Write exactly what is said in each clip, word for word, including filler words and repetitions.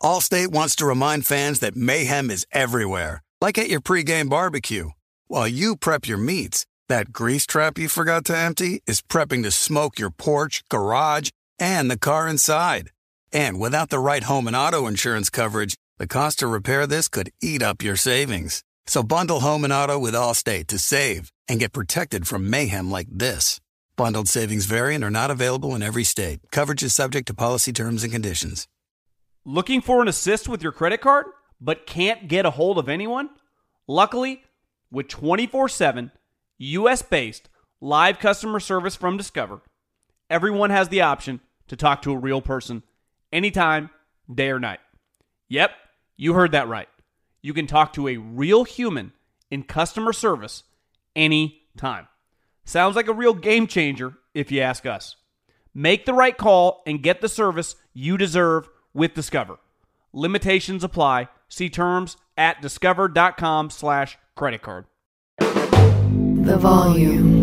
Allstate wants to remind fans that mayhem is everywhere, like at your pregame barbecue. While you prep your meats, that grease trap you forgot to empty is prepping to smoke your porch, garage, and the car inside. And without the right home and auto insurance coverage, the cost to repair this could eat up your savings. So bundle home and auto with Allstate to save and get protected from mayhem like this. Bundled savings vary and are not available in every state. Coverage is subject to policy terms and conditions. Looking for an assist with your credit card, but can't get a hold of anyone? Luckily, with twenty-four seven, U S-based live customer service from Discover, everyone has the option to talk to a real person anytime, day or night. Yep, you heard that right. You can talk to a real human in customer service anytime. Sounds like a real game changer if you ask us. Make the right call and get the service you deserve with Discover. Limitations apply. See terms at discover.com slash credit card. The volume.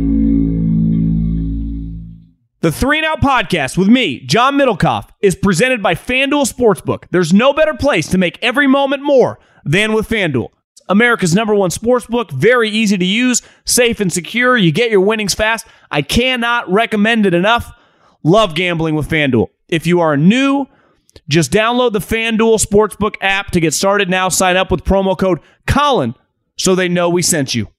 The Three and Out podcast with me, John Middlecoff, is presented by FanDuel Sportsbook. There's no better place to make every moment more than with FanDuel. America's number one sportsbook, very easy to use, safe and secure. You get your winnings fast. I cannot recommend it enough. Love gambling with FanDuel. If you are new, just download the FanDuel Sportsbook app to get started now. Sign up with promo code Colin so they know we sent you.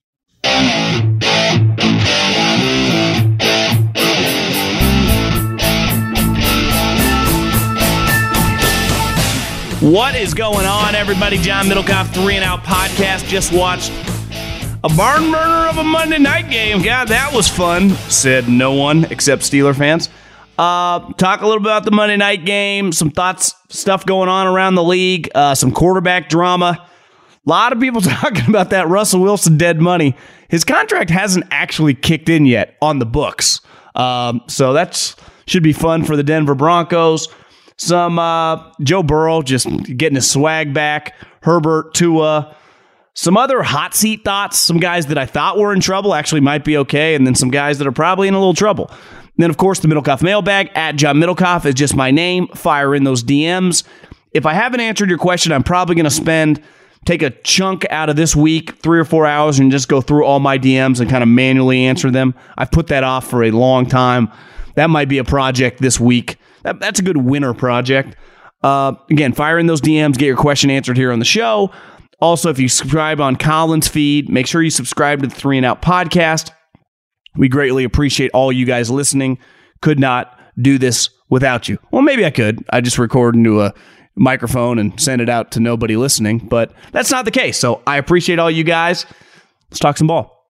What is going on, everybody? John Middlecoff, Three and Out podcast. Just watched a barn burner of a Monday night game. God, that was fun, said no one except Steeler fans. Uh, talk a little bit about the Monday night game, some thoughts, stuff going on around the league, uh, some quarterback drama. A lot of people talking about that Russell Wilson dead money. His contract hasn't actually kicked in yet on the books. Um, so that should be fun for the Denver Broncos. Some uh, Joe Burrow just getting his swag back. Herbert, Tua. Some other hot seat thoughts. Some guys that I thought were in trouble actually might be okay. And then some guys that are probably in a little trouble. And then, of course, the Middlecoff mailbag at John Middlecoff is just my name. Fire in those D Ms. If I haven't answered your question, I'm probably going to spend, take a chunk out of this week, three or four hours, and just go through all my D Ms and kind of manually answer them. I've put that off for a long time. That might be a project this week. That, that's a good winter project. Uh, again, fire in those D Ms, get your question answered here on the show. Also, if you subscribe on Colin's feed, make sure you subscribe to the Three and Out podcast. We greatly appreciate all you guys listening. Could not do this without you. Well, maybe I could. I just record into a microphone and send it out to nobody listening, but that's not the case. So I appreciate all you guys. Let's talk some ball.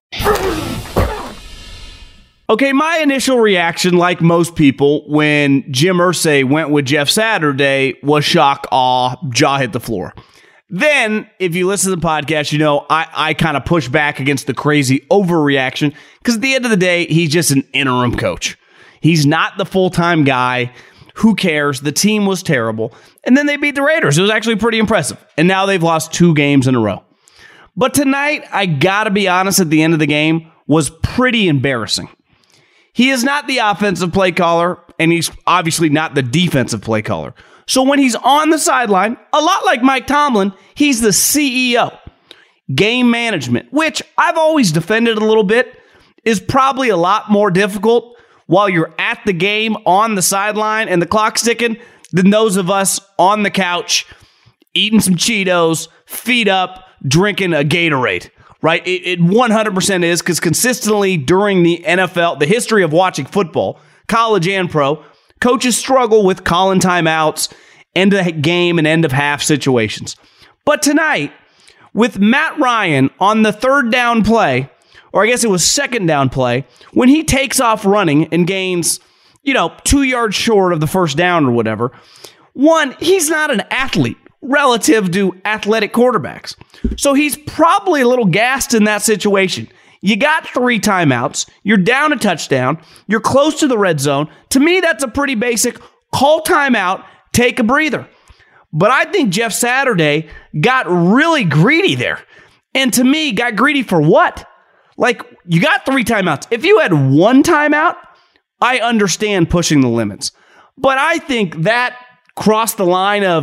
Okay, my initial reaction, like most people, when Jim Irsay went with Jeff Saturday, was shock, awe, jaw hit the floor. Then, if you listen to the podcast, you know I, I kind of push back against the crazy overreaction because at the end of the day, he's just an interim coach. He's not the full-time guy. Who cares? The team was terrible. And then they beat the Raiders. It was actually pretty impressive. And now they've lost two games in a row. But tonight, I got to be honest, at the end of the game, was pretty embarrassing. He is not the offensive play caller, and he's obviously not the defensive play caller. So when he's on the sideline, a lot like Mike Tomlin, he's the C E O. Game management, which I've always defended a little bit, is probably a lot more difficult while you're at the game on the sideline and the clock's ticking than those of us on the couch eating some Cheetos, feet up, drinking a Gatorade. Right? It, it one hundred percent is, because consistently during the N F L, the history of watching football, college and pro, coaches struggle with calling timeouts, end of game and end of half situations. But tonight, with Matt Ryan on the third down play, or I guess it was second down play, when he takes off running and gains, you know, two yards short of the first down or whatever, one, he's not an athlete relative to athletic quarterbacks. So he's probably a little gassed in that situation. You got three timeouts. You're down a touchdown. You're close to the red zone. To me, that's a pretty basic call timeout, take a breather. But I think Jeff Saturday got really greedy there. And to me, got greedy for what? Like, you got three timeouts. If you had one timeout, I understand pushing the limits. But I think that crossed the line of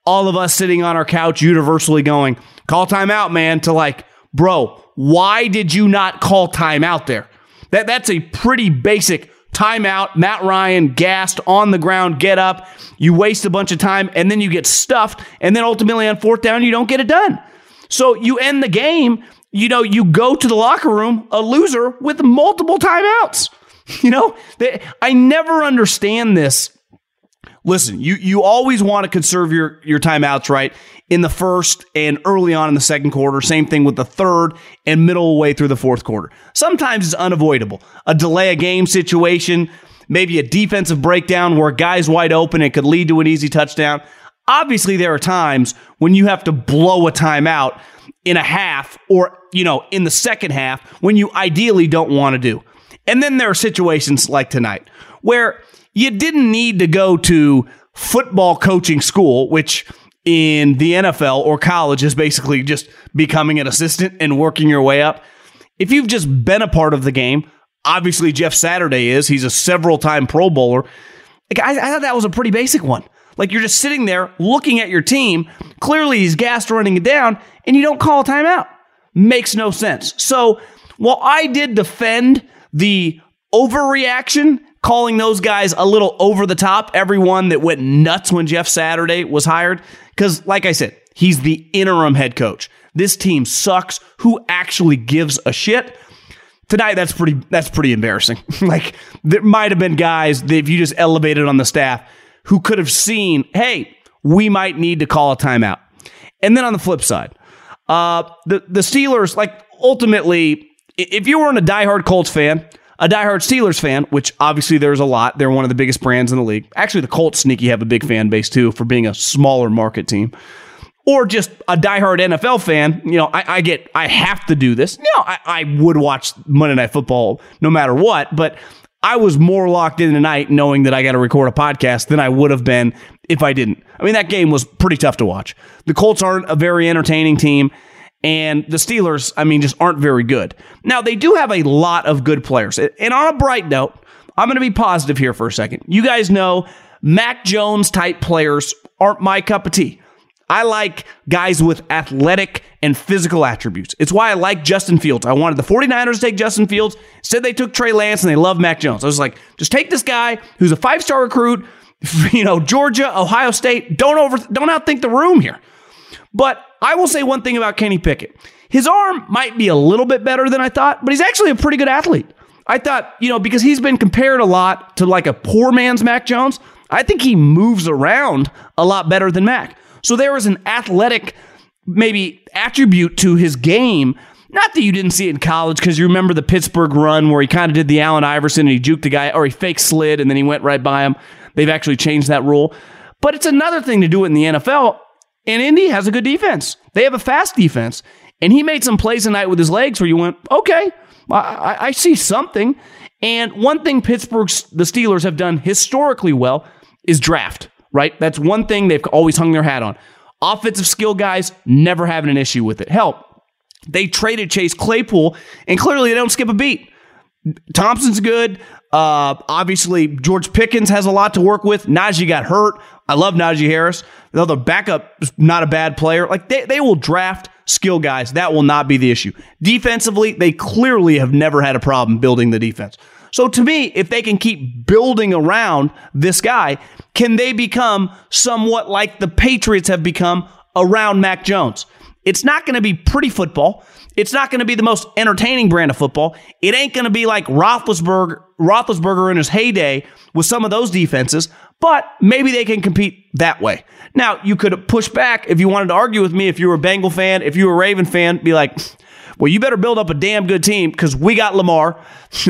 all of us sitting on our couch universally going, call timeout, man, to like, bro, why did you not call timeout there? That That's a pretty basic timeout. Matt Ryan gassed on the ground, get up, you waste a bunch of time, and then you get stuffed, and then ultimately on fourth down, you don't get it done. So you end the game, you know, you go to the locker room a loser with multiple timeouts. You know, they, I never understand this. Listen, you, you always want to conserve your, your timeouts, right? In the first and early on in the second quarter. Same thing with the third and middle way through the fourth quarter. Sometimes it's unavoidable. A delay a game situation, maybe a defensive breakdown where a guy's wide open and could lead to an easy touchdown. Obviously, there are times when you have to blow a timeout in a half or, you know, in the second half when you ideally don't want to do. And then there are situations like tonight where you didn't need to go to football coaching school, which in the N F L or college is basically just becoming an assistant and working your way up. If you've just been a part of the game, obviously Jeff Saturday is. He's a several-time Pro Bowler. Like, I, I thought that was a pretty basic one. Like, you're just sitting there looking at your team. Clearly, he's gassed running it down, and you don't call a timeout. Makes no sense. So, while I did defend the overreaction, calling those guys a little over the top, everyone that went nuts when Jeff Saturday was hired, because, like I said, he's the interim head coach. This team sucks. Who actually gives a shit? Tonight, that's pretty that's pretty embarrassing. Like, there might have been guys that if you just elevated on the staff who could have seen, hey, we might need to call a timeout. And then on the flip side, uh, the, the Steelers, like, ultimately, if you weren't a diehard Colts fan, a diehard Steelers fan, which obviously there's a lot, they're one of the biggest brands in the league. Actually, the Colts sneaky have a big fan base, too, for being a smaller market team. Or just a diehard N F L fan, you know, I, I get, I have to do this. You know, I, I would watch Monday Night Football no matter what, but I was more locked in tonight knowing that I got to record a podcast than I would have been if I didn't. I mean, that game was pretty tough to watch. The Colts aren't a very entertaining team, and the Steelers, I mean, just aren't very good. Now, they do have a lot of good players. And on a bright note, I'm going to be positive here for a second. You guys know Mac Jones-type players aren't my cup of tea. I like guys with athletic and physical attributes. It's why I like Justin Fields. I wanted the 49ers to take Justin Fields. Instead, they took Trey Lance, and they love Mac Jones. I was like, just take this guy who's a five-star recruit, you know, Georgia, Ohio State. Don't over, don't outthink the room here. But I will say one thing about Kenny Pickett. His arm might be a little bit better than I thought, but he's actually a pretty good athlete. I thought, you know, because he's been compared a lot to like a poor man's Mac Jones, I think he moves around a lot better than Mac. So there was an athletic, maybe, attribute to his game. Not that you didn't see it in college, because you remember the Pittsburgh run where he kind of did the Allen Iverson and he juked the guy, or he fake slid and then he went right by him. They've actually changed that rule. But it's another thing to do it in the N F L, and Indy has a good defense. They have a fast defense, and he made some plays tonight with his legs where you went, okay, I, I see something. And one thing Pittsburgh, the Steelers, have done historically well is draft. Right? That's one thing they've always hung their hat on. Offensive skill guys, never having an issue with it. Hell, they traded Chase Claypool, and clearly they don't skip a beat. Thompson's good. Uh, obviously, George Pickens has a lot to work with. Najee got hurt. I love Najee Harris. Though the backup is not a bad player. Like they, they will draft skill guys. That will not be the issue. Defensively, they clearly have never had a problem building the defense. So to me, if they can keep building around this guy, can they become somewhat like the Patriots have become around Mac Jones? It's not going to be pretty football. It's not going to be the most entertaining brand of football. It ain't going to be like Roethlisberger, Roethlisberger in his heyday with some of those defenses, but maybe they can compete that way. Now, you could push back if you wanted to argue with me, if you were a Bengal fan, if you were a Raven fan, be like, well, you better build up a damn good team because we got Lamar,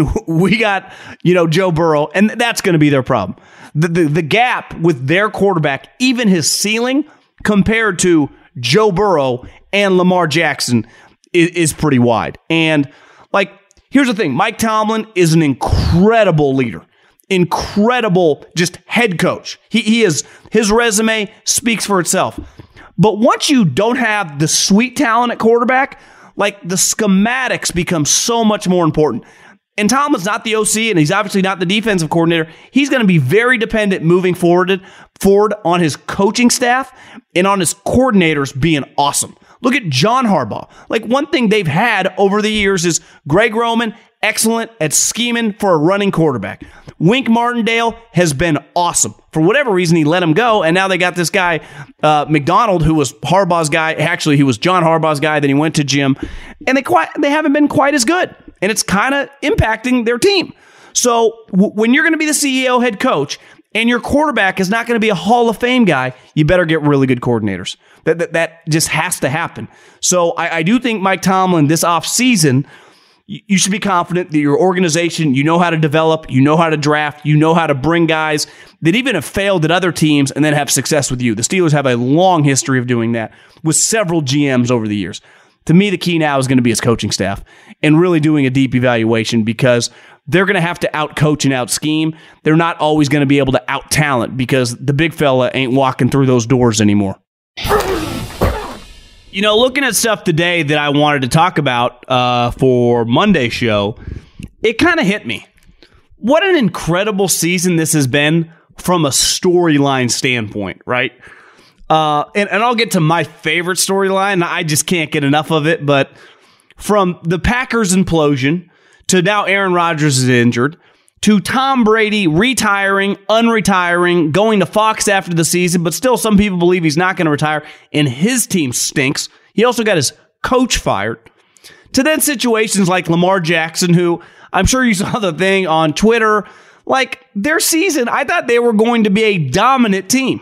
we got, you know, Joe Burrow, and that's going to be their problem. The, the the gap with their quarterback, even his ceiling, compared to Joe Burrow and Lamar Jackson is, is pretty wide. And, like, here's the thing. Mike Tomlin is an incredible leader. Incredible just head coach. He, he is, his resume speaks for itself. But once you don't have the sweet talent at quarterback, like the schematics become so much more important. And Tomlin's not the O C, and he's obviously not the defensive coordinator. He's going to be very dependent moving forward forward on his coaching staff and on his coordinators being awesome. Look at John Harbaugh. Like, one thing they've had over the years is Greg Roman, excellent at scheming for a running quarterback. Wink Martindale has been awesome. For whatever reason, he let him go, and now they got this guy, uh, McDonald, who was Harbaugh's guy. Actually, he was John Harbaugh's guy. Then he went to Jim, and they quite they haven't been quite as good, and it's kind of impacting their team. So w- when you're going to be the C E O, head coach, and your quarterback is not going to be a Hall of Fame guy, you better get really good coordinators. That that, that just has to happen. So I, I do think Mike Tomlin this offseason, you, you should be confident that your organization, you know how to develop, you know how to draft, you know how to bring guys that even have failed at other teams and then have success with you. The Steelers have a long history of doing that with several G Ms over the years. To me, the key now is going to be his coaching staff and really doing a deep evaluation, because they're going to have to out-coach and out-scheme. They're not always going to be able to out-talent, because the big fella ain't walking through those doors anymore. You know, looking at stuff today that I wanted to talk about uh, for Monday's show, it kind of hit me. What an incredible season this has been from a storyline standpoint, right? Uh, and, and I'll get to my favorite storyline. I just can't get enough of it. But from the Packers implosion to now Aaron Rodgers is injured, to Tom Brady retiring, unretiring, going to Fox after the season, but still some people believe he's not going to retire, and his team stinks. He also got his coach fired. To then situations like Lamar Jackson, who I'm sure you saw the thing on Twitter, like their season, I thought they were going to be a dominant team.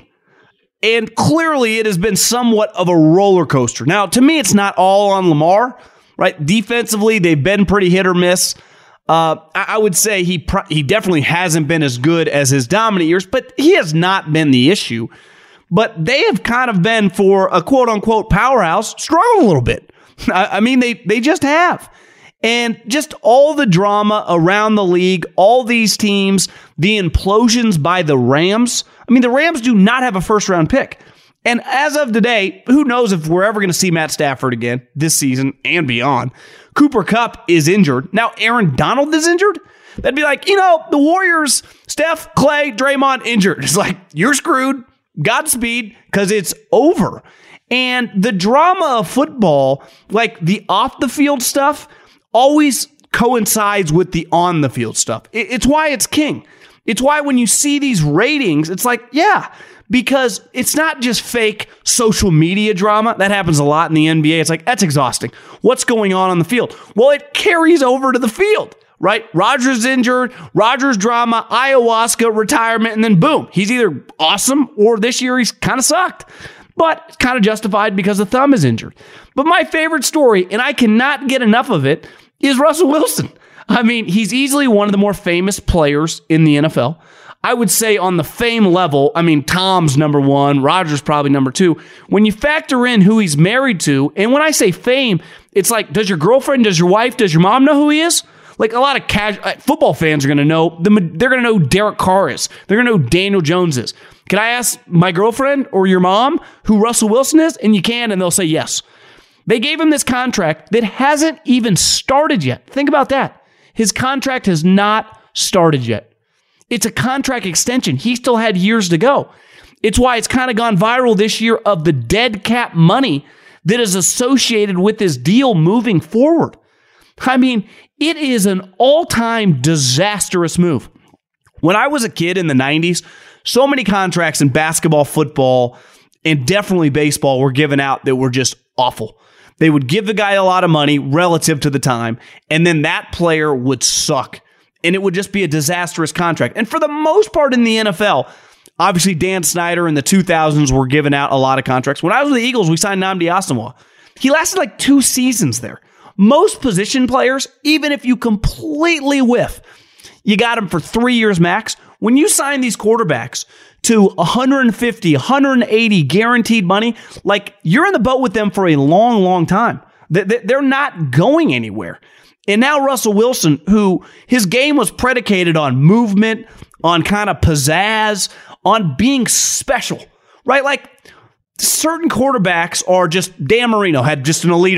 And clearly it has been somewhat of a roller coaster. Now, to me, it's not all on Lamar, right? Defensively, they've been pretty hit or miss. Uh, I would say he pro- he definitely hasn't been as good as his dominant years, but he has not been the issue. But they have kind of been, for a quote-unquote powerhouse, struggled a little bit. I, I mean, they they just have. And just all the drama around the league, all these teams, the implosions by the Rams. I mean, the Rams do not have a first-round pick. And as of today, who knows if we're ever going to see Matt Stafford again this season and beyond. Cooper Kupp is injured. Now Aaron Donald is injured? That'd be like, you know, the Warriors, Steph, Clay, Draymond injured. It's like, you're screwed. Godspeed, because it's over. And the drama of football, like the off-the-field stuff, always coincides with the on-the-field stuff. It's why it's king. It's why when you see these ratings, it's like, yeah, because it's not just fake social media drama. That happens a lot in the N B A. It's like, that's exhausting. What's going on on the field? Well, it carries over to the field, right? Rodgers injured, Rodgers drama, ayahuasca, retirement, and then boom, he's either awesome or this year he's kind of sucked. But it's kind of justified because the thumb is injured. But my favorite story, and I cannot get enough of it, is Russell Wilson. I mean, he's easily one of the more famous players in the N F L. I would say on the fame level, I mean, Tom's number one, Rodgers probably number two. When you factor in who he's married to, and when I say fame, it's like, does your girlfriend, does your wife, does your mom know who he is? Like a lot of casual football fans are going to know, they're going to know who Derek Carr is. They're going to know who Daniel Jones is. Can I ask my girlfriend or your mom who Russell Wilson is? And you can, and they'll say yes. They gave him this contract that hasn't even started yet. Think about that. His contract has not started yet. It's a contract extension. He still had years to go. It's why it's kind of gone viral this year of the dead cap money that is associated with this deal moving forward. I mean, it is an all-time disastrous move. When I was a kid in the nineties, so many contracts in basketball, football, and definitely baseball were given out that were just awful. They would give the guy a lot of money relative to the time, and then that player would suck. And it would just be a disastrous contract. And for the most part in the N F L, obviously Dan Snyder in the two thousands were giving out a lot of contracts. When I was with the Eagles, we signed Nnamdi Asomugha. He lasted like two seasons there. Most position players, even if you completely whiff, you got him for three years max. When you sign these quarterbacks to one hundred fifty, one hundred eighty guaranteed money, like you're in the boat with them for a long, long time. They're not going anywhere. And now Russell Wilson, who his game was predicated on movement, on kind of pizzazz, on being special, right? Like certain quarterbacks are just, Dan Marino had just an elite arm,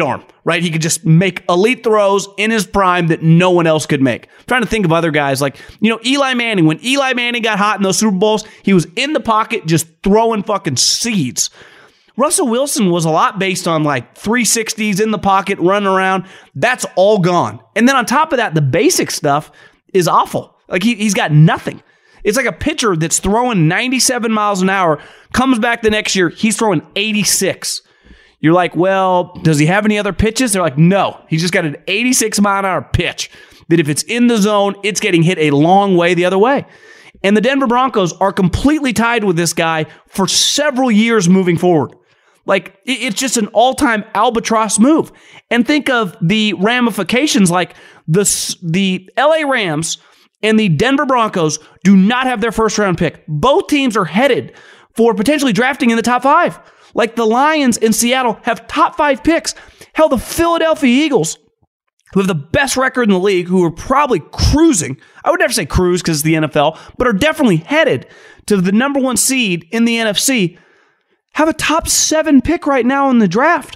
right? He could just make elite throws in his prime that no one else could make. I'm trying to think of other guys like, you know, Eli Manning. When Eli Manning got hot in those Super Bowls, he was in the pocket just throwing fucking seeds. Russell Wilson was a lot based on like three sixties in the pocket, running around. That's all gone. And then on top of that, the basic stuff is awful. Like he, he's got nothing. It's like a pitcher that's throwing ninety-seven miles an hour, comes back the next year, he's throwing eighty-six. You're like, well, does he have any other pitches? They're like, no, he's just got an eighty-six mile an hour pitch that if it's in the zone, it's getting hit a long way the other way. And the Denver Broncos are completely tied with this guy for several years moving forward. Like, it's just an all-time albatross move. And think of the ramifications, like the, the L A Rams and the Denver Broncos do not have their first-round pick. Both teams are headed for potentially drafting in the top five. Like the Lions in Seattle have top five picks. Hell, the Philadelphia Eagles, who have the best record in the league, who are probably cruising, I would never say cruise because it's the N F L, but are definitely headed to the number one seed in the N F C, have a top seven pick right now in the draft.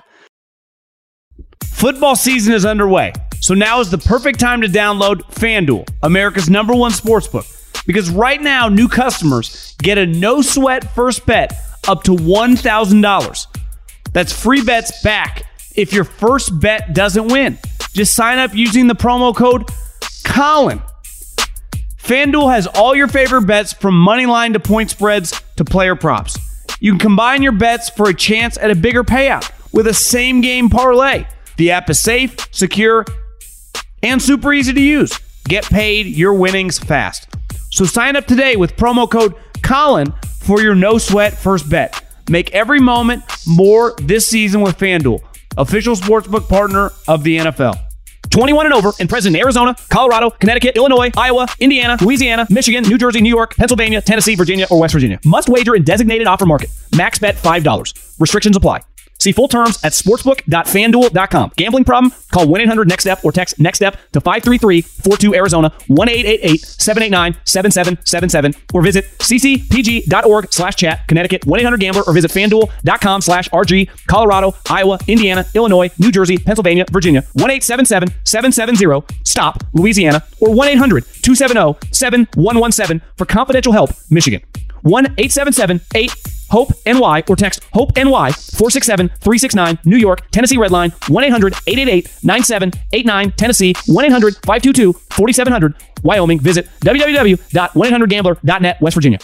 Football season is underway, so now is the perfect time to download FanDuel, America's number one sportsbook. Because right now, new customers get a no-sweat first bet up to one thousand dollars. That's free bets back if your first bet doesn't win. Just sign up using the promo code Colin. FanDuel has all your favorite bets from money line to point spreads to player props. You can combine your bets for a chance at a bigger payout with a same-game parlay. The app is safe, secure, and super easy to use. Get paid your winnings fast. So sign up today with promo code Colin for your no-sweat first bet. Make every moment more this season with FanDuel, official sportsbook partner of the N F L. twenty-one and over and present in Arizona, Colorado, Connecticut, Illinois, Iowa, Indiana, Louisiana, Michigan, New Jersey, New York, Pennsylvania, Tennessee, Virginia, or West Virginia. Must wager in designated offer market. Max bet five dollars. Restrictions apply. See full terms at sportsbook dot fan duel dot com. Gambling problem? Call one eight hundred next step or text NEXTSTEP to five three three four two Arizona, one eight eight eight seven eight nine seven seven seven seven, or visit c c p g dot org slash chat, Connecticut, one eight hundred gambler, or visit fanduel dot com slash r g, Colorado, Iowa, Indiana, Illinois, New Jersey, Pennsylvania, Virginia, one eight seven seven seven seven zero, stop, Louisiana, or one eight hundred two seven zero seven one one seven for confidential help, Michigan. one eight seven seven eight HOPE-N Y or text HOPE-N Y four six seven three six nine, New York, Tennessee Redline, one eight hundred eight eight eight nine seven eight nine, Tennessee, one eight hundred five two two four seven zero zero, Wyoming. Visit w w w dot one eight hundred gambler dot net, West Virginia.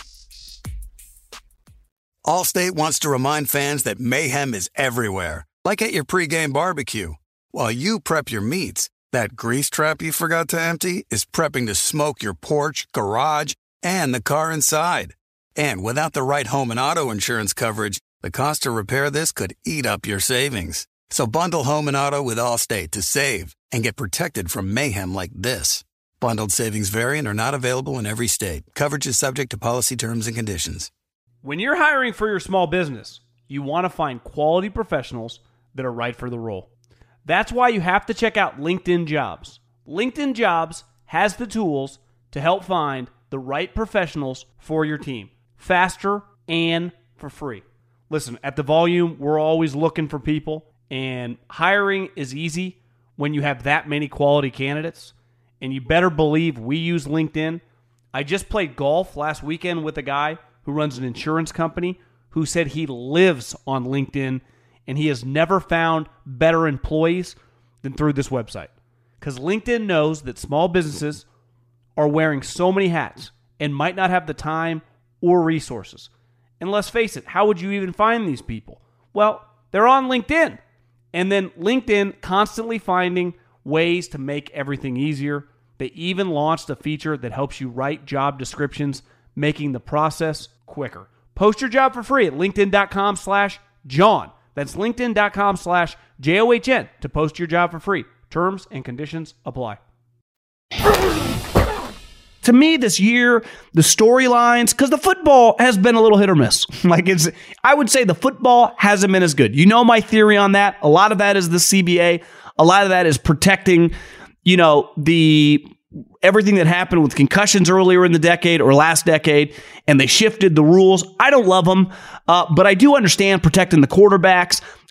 Allstate wants to remind fans that mayhem is everywhere, like at your pregame barbecue. While you prep your meats, that grease trap you forgot to empty is prepping to smoke your porch, garage, and the car inside. And without the right home and auto insurance coverage, the cost to repair this could eat up your savings. So bundle home and auto with Allstate to save and get protected from mayhem like this. Bundled savings vary and are not available in every state. Coverage is subject to policy terms and conditions. When you're hiring for your small business, you want to find quality professionals that are right for the role. That's why you have to check out LinkedIn Jobs. LinkedIn Jobs has the tools to help find the right professionals for your team, faster and for free. Listen, at The Volume, we're always looking for people, and hiring is easy when you have that many quality candidates, and you better believe we use LinkedIn. I just played golf last weekend with a guy who runs an insurance company who said he lives on LinkedIn, and he has never found better employees than through this website. Because LinkedIn knows that small businesses are wearing so many hats and might not have the time or resources. And let's face it, how would you even find these people? Well, they're on LinkedIn. And then LinkedIn constantly finding ways to make everything easier. They even launched a feature that helps you write job descriptions, making the process quicker. Post your job for free at linkedin.com slash John. That's linkedin.com slash J O H N to post your job for free. Terms and conditions apply. To me, this year, the storylines, because the football has been a little hit or miss. Like it's, I would say the football hasn't been as good. You know my theory on that. A lot of that is the C B A. A lot of that is protecting, you know, the everything that happened with concussions earlier in the decade or last decade, and they shifted the rules. I don't love them, uh, but I do understand protecting the quarterbacks.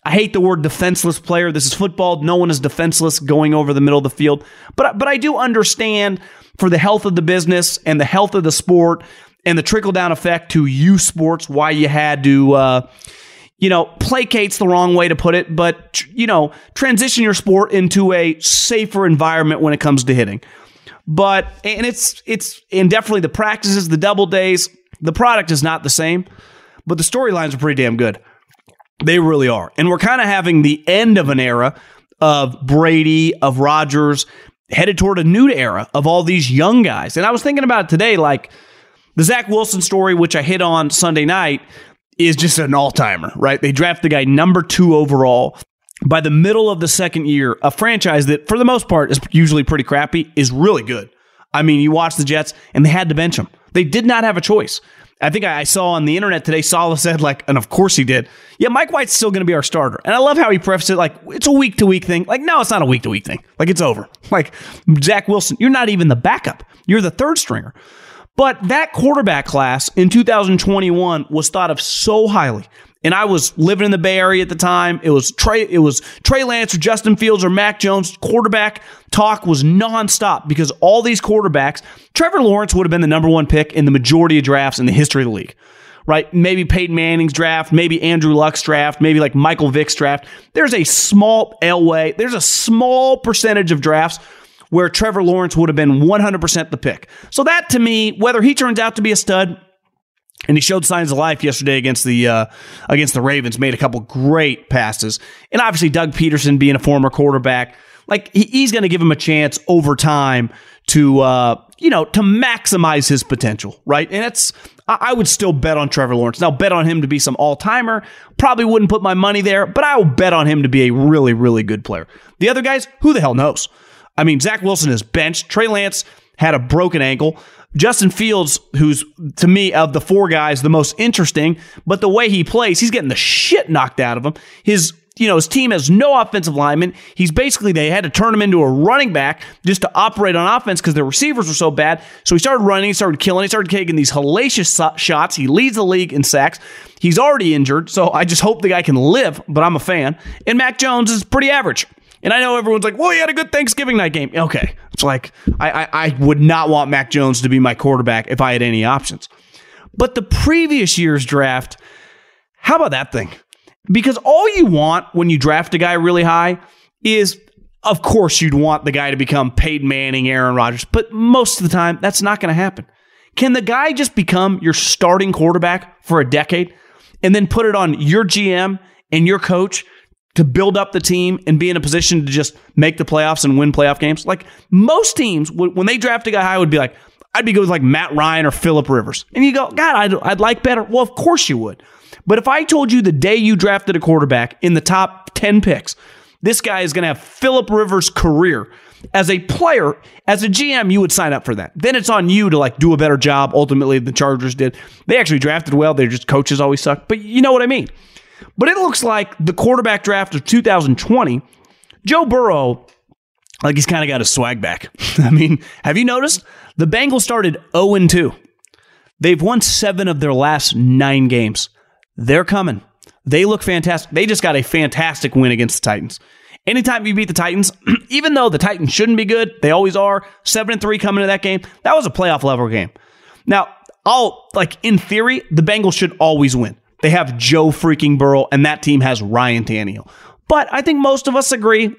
I hate the word defenseless player. This is football. No one is defenseless going over the middle of the field. But, but I do understand for the health of the business and the health of the sport and the trickle-down effect to youth sports why you had to, uh, you know, placate's the wrong way to put it, but, you know, transition your sport into a safer environment when it comes to hitting. But, and it's, it's, and definitely the practices, the double days, the product is not the same, but the storylines are pretty damn good. They really are. And we're kind of having the end of an era of Brady, of Rodgers, headed toward a new era of all these young guys. And I was thinking about it today, like the Zach Wilson story, which I hit on Sunday night, is just an all-timer, right? They draft the guy number two overall. By the middle of the second year, a franchise that, for the most part, is usually pretty crappy, is really good. I mean, you watch the Jets, and they had to bench him. They did not have a choice. I think I saw on the internet today, Saleh said, like, and of course he did, yeah, Mike White's still going to be our starter. And I love how he prefaced it, like, it's a week-to-week thing. Like, no, it's not a week-to-week thing. Like, it's over. Like, Zach Wilson, you're not even the backup. You're the third stringer. But that quarterback class in two thousand twenty-one was thought of so highly. And I was living in the Bay Area at the time. It was Trey, it was Trey Lance or Justin Fields or Mac Jones. Quarterback talk was nonstop because all these quarterbacks, Trevor Lawrence would have been the number one pick in the majority of drafts in the history of the league, right? Maybe Peyton Manning's draft, maybe Andrew Luck's draft, maybe like Michael Vick's draft. There's a small Elway, there's a small percentage of drafts where Trevor Lawrence would have been one hundred percent the pick. So that, to me, whether he turns out to be a stud, and he showed signs of life yesterday against the uh, against the Ravens, made a couple great passes, and obviously Doug Peterson being a former quarterback, like he, he's going to give him a chance over time to uh, you know to maximize his potential, right? And it's I, I would still bet on Trevor Lawrence. Now, bet on him to be some all-timer. Probably wouldn't put my money there, but I will bet on him to be a really, really good player. The other guys, who the hell knows? I mean, Zach Wilson is benched. Trey Lance had a broken ankle. Justin Fields, who's, to me, of the four guys, the most interesting, but the way he plays, he's getting the shit knocked out of him. His, you know, his team has no offensive lineman. He's basically, they had to turn him into a running back just to operate on offense because their receivers were so bad. So he started running, he started killing, he started taking these hellacious shots. He leads the league in sacks. He's already injured, so I just hope the guy can live, but I'm a fan. And Mac Jones is pretty average. And I know everyone's like, well, he had a good Thanksgiving night game. Okay. It's like, I, I, I would not want Mac Jones to be my quarterback if I had any options. But the previous year's draft, how about that thing? Because all you want when you draft a guy really high is, of course, you'd want the guy to become Peyton Manning, Aaron Rodgers. But most of the time, that's not going to happen. Can the guy just become your starting quarterback for a decade and then put it on your G M and your coach to build up the team and be in a position to just make the playoffs and win playoff games? Like most teams, when they draft a guy high, would be like, I'd be good with like Matt Ryan or Phillip Rivers. And you go, God, I'd, I'd like better. Well, of course you would. But if I told you the day you drafted a quarterback in the top ten picks, this guy is going to have Phillip Rivers' career as a player, as a G M, you would sign up for that. Then it's on you to like do a better job. Ultimately, the Chargers did. They actually drafted well. They're just coaches always suck. But you know what I mean. But it looks like the quarterback draft of two thousand twenty, Joe Burrow, like he's kind of got his swag back. I mean, have you noticed? The Bengals started oh and two. They've won seven of their last nine games. They're coming. They look fantastic. They just got a fantastic win against the Titans. Anytime you beat the Titans, even though the Titans shouldn't be good, they always are, seven and three coming into that game, that was a playoff level game. Now, I'll, like in theory, the Bengals should always win. They have Joe freaking Burrow, and that team has Ryan Tannehill. But I think most of us agree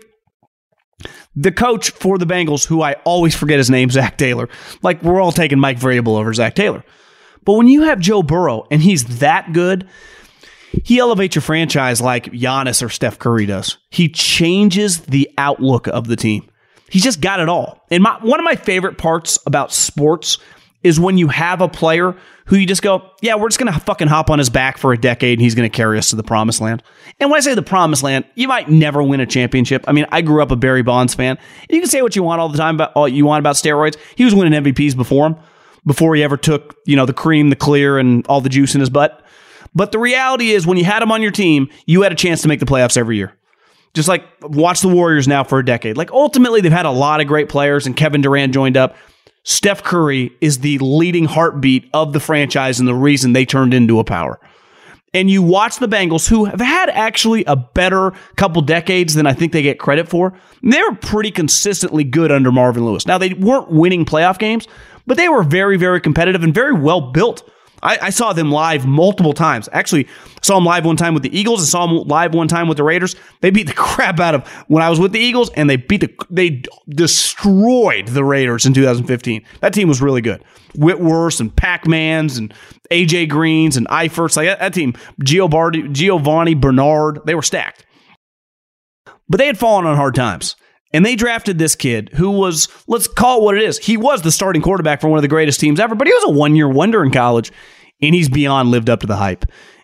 the coach for the Bengals, who I always forget his name, Zach Taylor, like we're all taking Mike Vrabel over Zach Taylor. But when you have Joe Burrow, and he's that good, he elevates your franchise like Giannis or Steph Curry does. He changes the outlook of the team. He's just got it all. And my, one of my favorite parts about sports is when you have a player who you just go, yeah, we're just going to fucking hop on his back for a decade and he's going to carry us to the promised land. And when I say the promised land, you might never win a championship. I mean, I grew up a Barry Bonds fan. You can say what you want all the time about all you want about steroids. He was winning M V Ps before him, before he ever took, you know, the cream, the clear, and all the juice in his butt. But the reality is when you had him on your team, you had a chance to make the playoffs every year. Just like watch the Warriors now for a decade. Like ultimately, they've had a lot of great players and Kevin Durant joined up. Steph Curry is the leading heartbeat of the franchise and the reason they turned into a power. and you watch the Bengals, who have had actually a better couple decades than I think they get credit for, they were pretty consistently good under Marvin Lewis. Now, they weren't winning playoff games, but they were very, very competitive and very well built. I, I saw them live multiple times. Actually, saw them live one time with the Eagles and saw them live one time with the Raiders. They beat the crap out of when I was with the Eagles, and they beat the they destroyed the Raiders in two thousand fifteen. That team was really good. Whitworths and Pac-Mans and A J Greens and Eiferts, like that, that team, Giovanni, Giovanni Bernard, they were stacked. But they had fallen on hard times. And they drafted this kid who was, let's call it what it is. He was the starting quarterback for one of the greatest teams ever, but he was a one-year wonder in college, and he's beyond lived up to the hype.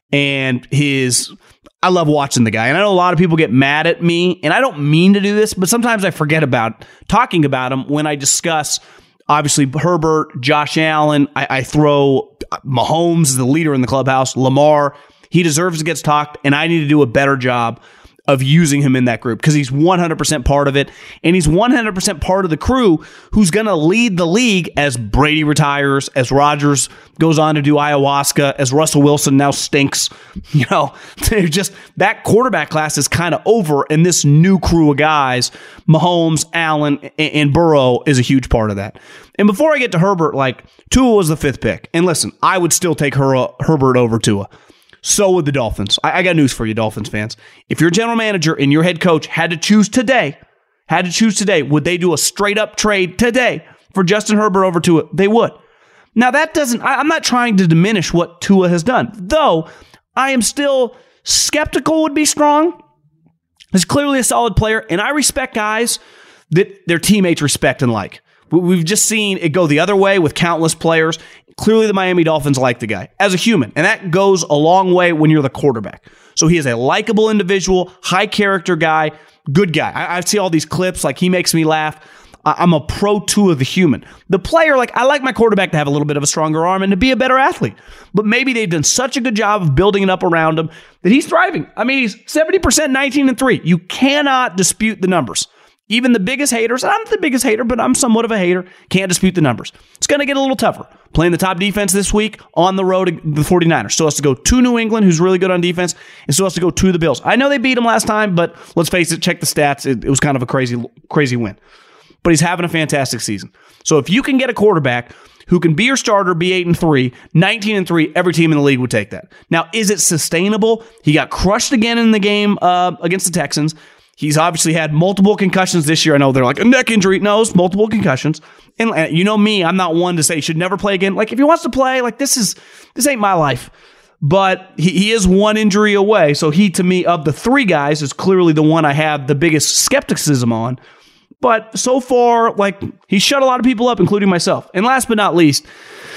And his, I love watching the guy. And I know a lot of people get mad at me, and I don't mean to do this, but sometimes I forget about talking about him when I discuss, obviously, Herbert, Josh Allen. I, I throw Mahomes, the leader in the clubhouse, Lamar. He deserves to get talked, and I need to do a better job of using him in that group because he's one hundred percent part of it, and he's one hundred percent part of the crew who's going to lead the league as Brady retires, as Rodgers goes on to do ayahuasca, as Russell Wilson now stinks. You know, they're just that quarterback class is kind of over, and this new crew of guys, Mahomes, Allen, and Burrow, is a huge part of that. And before I get to Herbert, like, Tua was the fifth pick, and listen, I would still take Her- Herbert over Tua. So would the Dolphins. I, I got news for you, Dolphins fans. If your general manager and your head coach had to choose today, had to choose today, would they do a straight up trade today for Justin Herbert over Tua? They would. Now that doesn't, I, I'm not trying to diminish what Tua has done, though I am still skeptical would be strong. He's clearly a solid player, and I respect guys that their teammates respect and like. We've just seen it go the other way with countless players. Clearly, the Miami Dolphins like the guy as a human, and that goes a long way when you're the quarterback. So he is a likable individual, high character guy, good guy. I, I see all these clips, like he makes me laugh. I, I'm a pro two of the human. The player, like I like my quarterback to have a little bit of a stronger arm and to be a better athlete. But maybe they've done such a good job of building it up around him that he's thriving. I mean, he's seventy percent, nineteen and three. You cannot dispute the numbers. Even the biggest haters, and I'm not the biggest hater, but I'm somewhat of a hater, can't dispute the numbers. It's going to get a little tougher. Playing the top defense this week on the road to the 49ers. So has to go to New England, who's really good on defense, and so has to go to the Bills. I know they beat them last time, but let's face it, check the stats. It, it was kind of a crazy, crazy win. But he's having a fantastic season. So if you can get a quarterback who can be your starter, be eight and three, nineteen and three, every team in the league would take that. Now, is it sustainable? He got crushed again in the game uh, against the Texans. He's obviously had multiple concussions this year. I know they're like a neck injury. No, it's multiple concussions. And uh, you know me, I'm not one to say he should never play again. Like if he wants to play, like this is this ain't my life. But he, he is one injury away. So he, to me, of the three guys, is clearly the one I have the biggest skepticism on. But so far, like he's shut a lot of people up, including myself. And last but not least,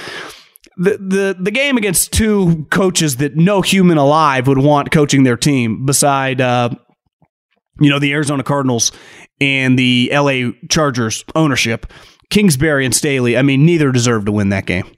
the the the game against two coaches that no human alive would want coaching their team beside uh you know, the Arizona Cardinals and the L A Chargers ownership, Kingsbury and Staley, I mean, neither deserved to win that game.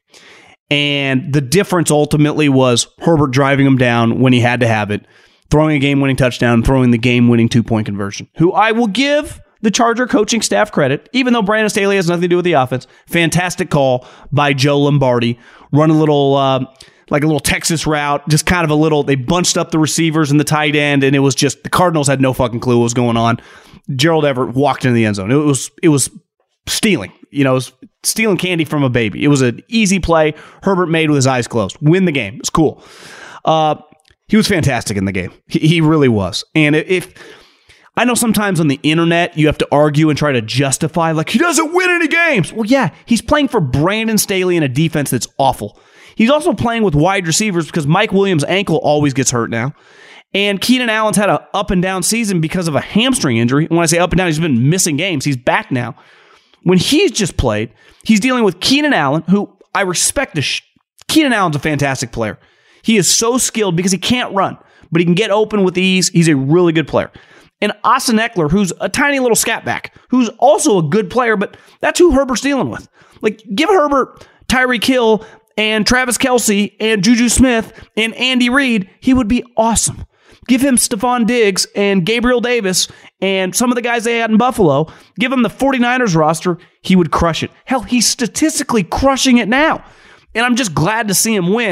And the difference ultimately was Herbert driving him down when he had to have it, throwing a game-winning touchdown, throwing the game-winning two-point conversion, who I will give the Charger coaching staff credit, even though Brandon Staley has nothing to do with the offense. Fantastic call by Joe Lombardi. Run a little... Uh, like a little Texas route, just kind of a little, they bunched up the receivers and the tight end, and it was just, the Cardinals had no fucking clue what was going on. Gerald Everett walked into the end zone. It was it was stealing. You know, it was stealing candy from a baby. It was an easy play Herbert made with his eyes closed. Win the game. It's cool. Uh, he was fantastic in the game. He, he really was. And if, I know sometimes on the internet, you have to argue and try to justify, like, he doesn't win any games. Well, yeah, he's playing for Brandon Staley in a defense that's awful. He's also playing with wide receivers because Mike Williams' ankle always gets hurt now. And Keenan Allen's had an up and down season because of a hamstring injury. And when I say up and down, he's been missing games. He's back now. When he's just played, he's dealing with Keenan Allen, who I respect. The sh- Keenan Allen's a fantastic player. He is so skilled because he can't run, but he can get open with ease. He's a really good player. And Austin Eckler, who's a tiny little scat back, who's also a good player, but that's who Herbert's dealing with. Like, give Herbert Tyreek Hill and Travis Kelce and Juju Smith and Andy Reid, he would be awesome. Give him Stephon Diggs and Gabriel Davis and some of the guys they had in Buffalo. Give him the 49ers roster, he would crush it. Hell, he's statistically crushing it now. And I'm just glad to see him win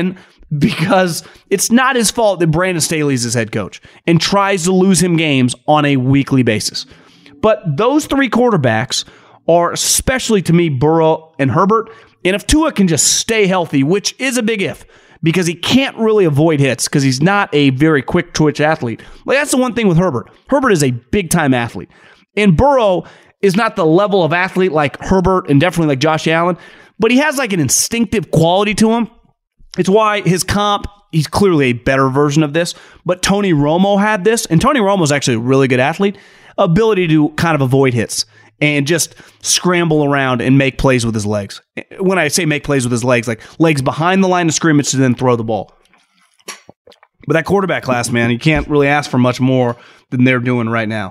because it's not his fault that Brandon Staley's his head coach and tries to lose him games on a weekly basis. But those three quarterbacks are, especially to me, Burrow and Herbert. And if Tua can just stay healthy, which is a big if, because he can't really avoid hits because he's not a very quick twitch athlete. Like, that's the one thing with Herbert. Herbert is a big-time athlete. And Burrow is not the level of athlete like Herbert and definitely like Josh Allen, but he has like an instinctive quality to him. It's why his comp, he's clearly a better version of this, but Tony Romo had this, and Tony Romo is actually a really good athlete, ability to kind of avoid hits and just scramble around and make plays with his legs. When I say make plays with his legs, like legs behind the line of scrimmage to then throw the ball. But that quarterback class, man, you can't really ask for much more than they're doing right now.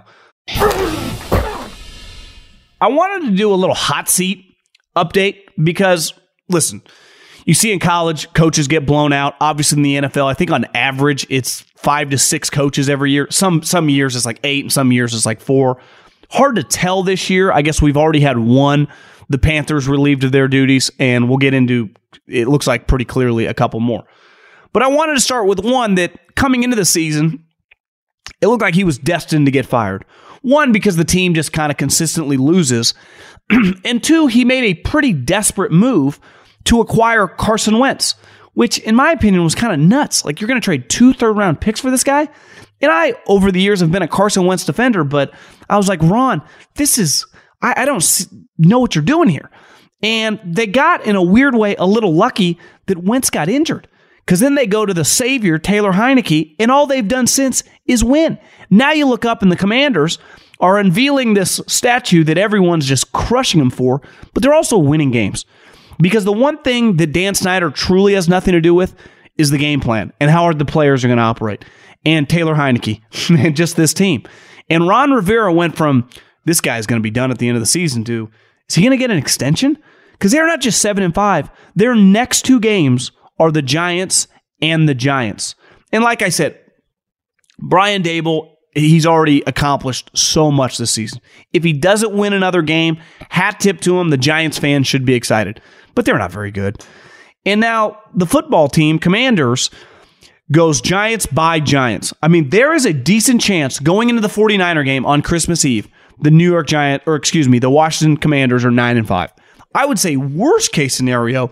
I wanted to do a little hot seat update because, listen, you see in college, coaches get blown out. Obviously in the N F L, I think on average, it's five to six coaches every year. Some, some years it's like eight, and some years it's like four. Hard to tell this year. I guess we've already had one. The Panthers relieved of their duties, and we'll get into, it looks like pretty clearly, a couple more. But I wanted to start with one that, coming into the season, it looked like he was destined to get fired. One, because the team just kind of consistently loses. And two, he made a pretty desperate move to acquire Carson Wentz, which, in my opinion, was kind of nuts. Like, you're going to trade two third-round picks for this guy? And I, over the years, have been a Carson Wentz defender, but I was like, Ron, this is, I, I don't see, know what you're doing here. And they got, in a weird way, a little lucky that Wentz got injured. Because then they go to the savior, Taylor Heineke, and all they've done since is win. Now you look up and the Commanders are unveiling this statue that everyone's just crushing them for, but they're also winning games. Because the one thing that Dan Snyder truly has nothing to do with is the game plan and how the players are going to operate. And Taylor Heineke and just this team. And Ron Rivera went from, this guy's going to be done at the end of the season, to, is he going to get an extension? Because they're not just seven and five. Their next two games are the Giants and the Giants. And like I said, Brian Daboll, he's already accomplished so much this season. If he doesn't win another game, hat tip to him, the Giants fans should be excited. But they're not very good. And now the football team, Commanders, goes Giants by Giants. I mean, there is a decent chance going into the 49er game on Christmas Eve, the New York Giants, or excuse me, the Washington Commanders are nine and five. I would say worst case scenario,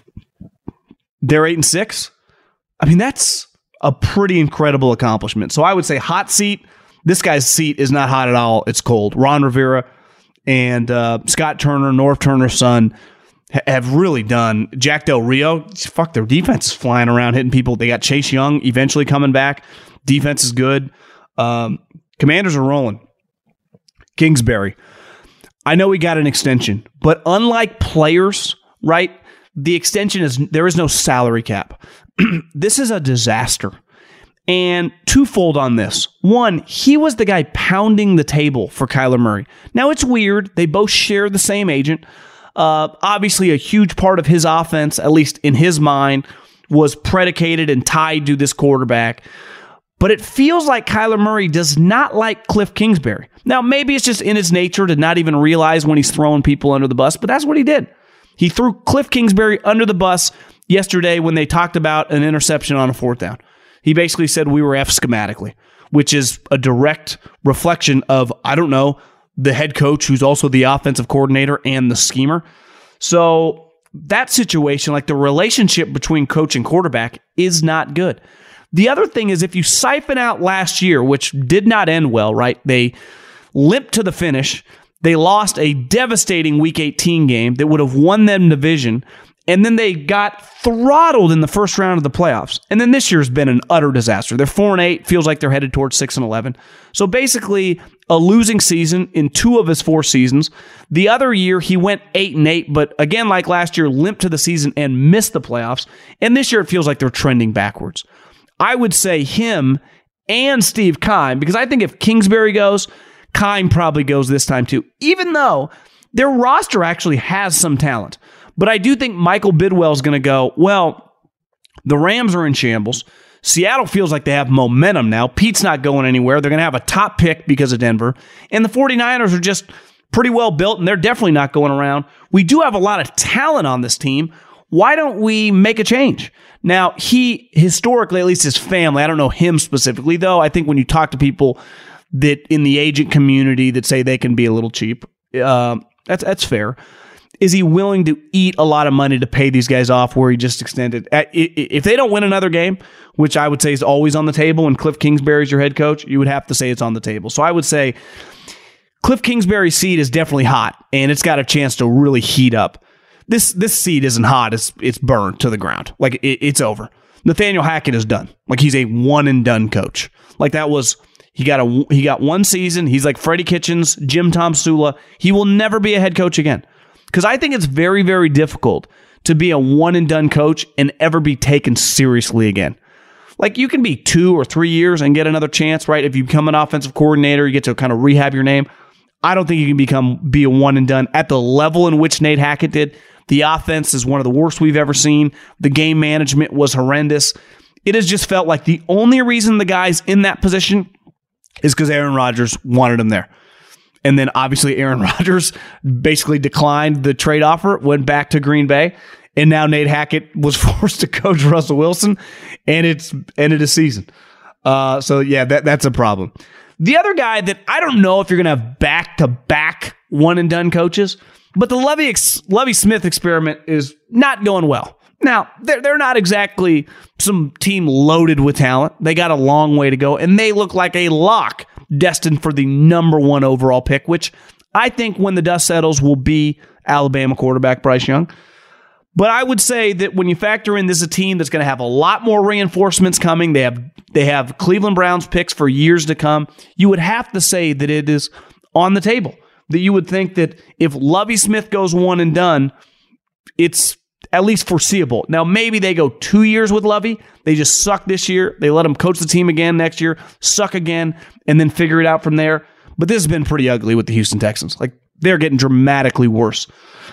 they're eight and six. I mean, that's a pretty incredible accomplishment. So I would say hot seat. This guy's seat is not hot at all. It's cold. Ron Rivera and uh, Scott Turner, Norv Turner's son, have really done. Jack Del Rio, fuck, their defense is flying around, hitting people. They got Chase Young eventually coming back. Defense is good. Um, Commanders are rolling. Kingsbury, I know he got an extension, but unlike players, right, the extension is, there is no salary cap. This is a disaster. And twofold on this. One, he was the guy pounding the table for Kyler Murray. Now, it's weird. They both share the same agent. Uh, obviously, a huge part of his offense, at least in his mind, was predicated and tied to this quarterback. But it feels like Kyler Murray does not like Cliff Kingsbury. Now, maybe it's just in his nature to not even realize when he's throwing people under the bus, but that's what he did. He threw Cliff Kingsbury under the bus yesterday when they talked about an interception on a fourth down. He basically said we were F schematically, which is a direct reflection of, I don't know, the head coach who's also the offensive coordinator and the schemer. So that situation, like the relationship between coach and quarterback, is not good. The other thing is, if you siphon out last year, which did not end well, right? They limped to the finish. They lost a devastating Week eighteen game that would have won them division. And then they got throttled in the first round of the playoffs. And then this year's been an utter disaster. They're four and eight, feels like they're headed towards six and eleven. So basically, a losing season in two of his four seasons. The other year, he went eight and eight, but again, like last year, limped to the season and missed the playoffs. And this year, it feels like they're trending backwards. I would say him and Steve Keim, because I think if Kingsbury goes, Keim probably goes this time too, even though their roster actually has some talent. But I do think Michael Bidwell is going to go, well, the Rams are in shambles. Seattle feels like they have momentum now. Pete's not going anywhere. They're going to have a top pick because of Denver. And the 49ers are just pretty well built, and they're definitely not going around. We do have a lot of talent on this team. Why don't we make a change? Now, he historically, at least his family, I don't know him specifically, though. I think when you talk to people that in the agent community that say they can be a little cheap, uh, that's that's fair. Is he willing to eat a lot of money to pay these guys off where he just extended? If they don't win another game, which I would say is always on the table, and Cliff Kingsbury's your head coach, you would have to say it's on the table. So I would say Cliff Kingsbury's seat is definitely hot, and it's got a chance to really heat up. This this seat isn't hot. It's it's burned to the ground. Like, it, it's over. Nathaniel Hackett is done. Like, he's a one-and-done coach. Like, that was... He got a he got one season. He's like Freddie Kitchens, Jim Tomsula. He will never be a head coach again. Because I think it's very, very difficult to be a one-and-done coach and ever be taken seriously again. Like, you can be two or three years and get another chance, right? If you become an offensive coordinator, you get to kind of rehab your name. I don't think you can become be a one-and-done at the level in which Nate Hackett did. The offense is one of the worst we've ever seen. The game management was horrendous. It has just felt like the only reason the guy's in that position is because Aaron Rodgers wanted him there. And then obviously Aaron Rodgers basically declined the trade offer, went back to Green Bay, and now Nate Hackett was forced to coach Russell Wilson, and it's ended his season. Uh, so yeah, that that's a problem. The other guy that I don't know if you're going to have back-to-back one-and-done coaches, but the Lovie, Lovie Smith experiment is not going well. Now, they're, they're not exactly some team loaded with talent. They got a long way to go, and they look like a lock destined for the number one overall pick, which I think when the dust settles will be Alabama quarterback Bryce Young. But I would say that when you factor in this is a team that's going to have a lot more reinforcements coming, they have they have Cleveland Browns picks for years to come, you would have to say that it is on the table. That you would think that if Lovie Smith goes one and done, it's at least foreseeable. Now, maybe they go two years with Lovie. They just suck this year. They let him coach the team again next year, suck again, and then figure it out from there. But this has been pretty ugly with the Houston Texans. Like, they're getting dramatically worse.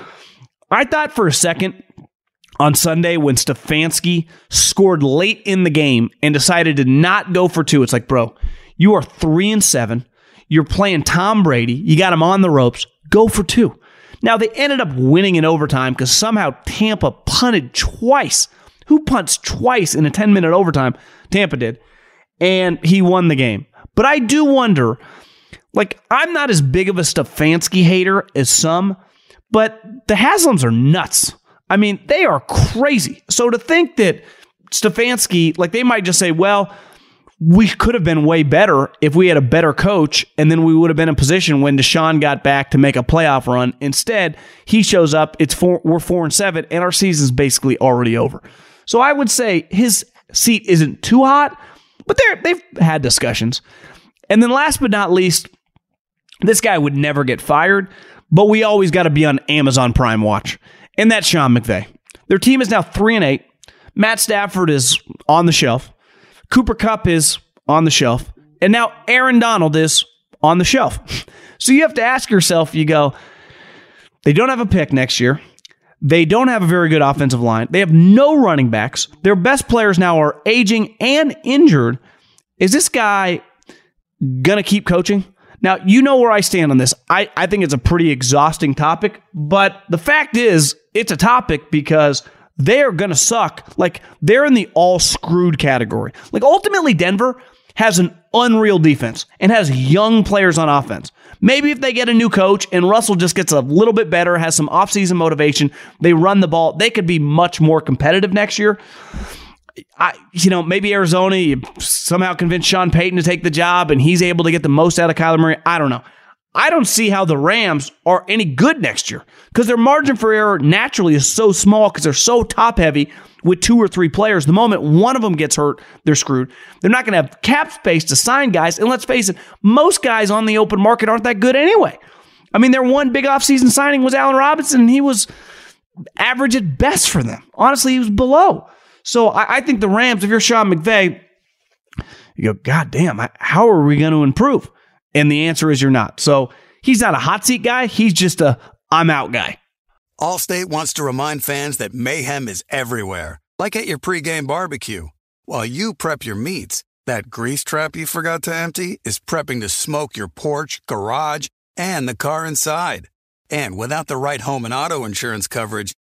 I thought for a second on Sunday when Stefanski scored late in the game and decided to not go for two, it's like, bro, you are three and seven. You're playing Tom Brady. You got him on the ropes. Go for two. Now, they ended up winning in overtime because somehow Tampa punted twice. Who punts twice in a ten-minute overtime? Tampa did. And he won the game. But I do wonder, like, I'm not as big of a Stefanski hater as some, but the Haslams are nuts. I mean, they are crazy. So to think that Stefanski, like, they might just say, well, we could have been way better if we had a better coach, and then we would have been in position when Deshaun got back to make a playoff run. Instead, he shows up, it's four, we're four and seven, and our season's basically already over. So I would say his seat isn't too hot, but they're, they've had discussions. And then last but not least, this guy would never get fired, but we always got to be on Amazon Prime watch, and that's Sean McVay. Their team is now three and eight. Matt Stafford is on the shelf. Cooper Kupp is on the shelf, and now Aaron Donald is on the shelf. So you have to ask yourself, you go, they don't have a pick next year. They don't have a very good offensive line. They have no running backs. Their best players now are aging and injured. Is this guy going to keep coaching? Now, you know where I stand on this. I, I think it's a pretty exhausting topic, but the fact is, it's a topic because they are going to suck. Like, they're in the all screwed category. Like, ultimately, Denver has an unreal defense and has young players on offense. Maybe if they get a new coach and Russell just gets a little bit better, has some offseason motivation, they run the ball, they could be much more competitive next year. I, you know, maybe Arizona, you somehow convince Sean Payton to take the job and he's able to get the most out of Kyler Murray. I don't know. I don't see how the Rams are any good next year because their margin for error naturally is so small because they're so top-heavy with two or three players. The moment one of them gets hurt, they're screwed. They're not going to have cap space to sign guys. And let's face it, most guys on the open market aren't that good anyway. I mean, their one big offseason signing was Allen Robinson, and he was average at best for them. Honestly, he was below. So I, I think the Rams, if you're Sean McVay, you go, God damn, how are we going to improve? And the answer is you're not. So he's not a hot seat guy. He's just a I'm out guy. Allstate wants to remind fans that mayhem is everywhere, like at your pregame barbecue. While you prep your meats, that grease trap you forgot to empty is prepping to smoke your porch, garage, and the car inside. And without the right home and auto insurance coverage,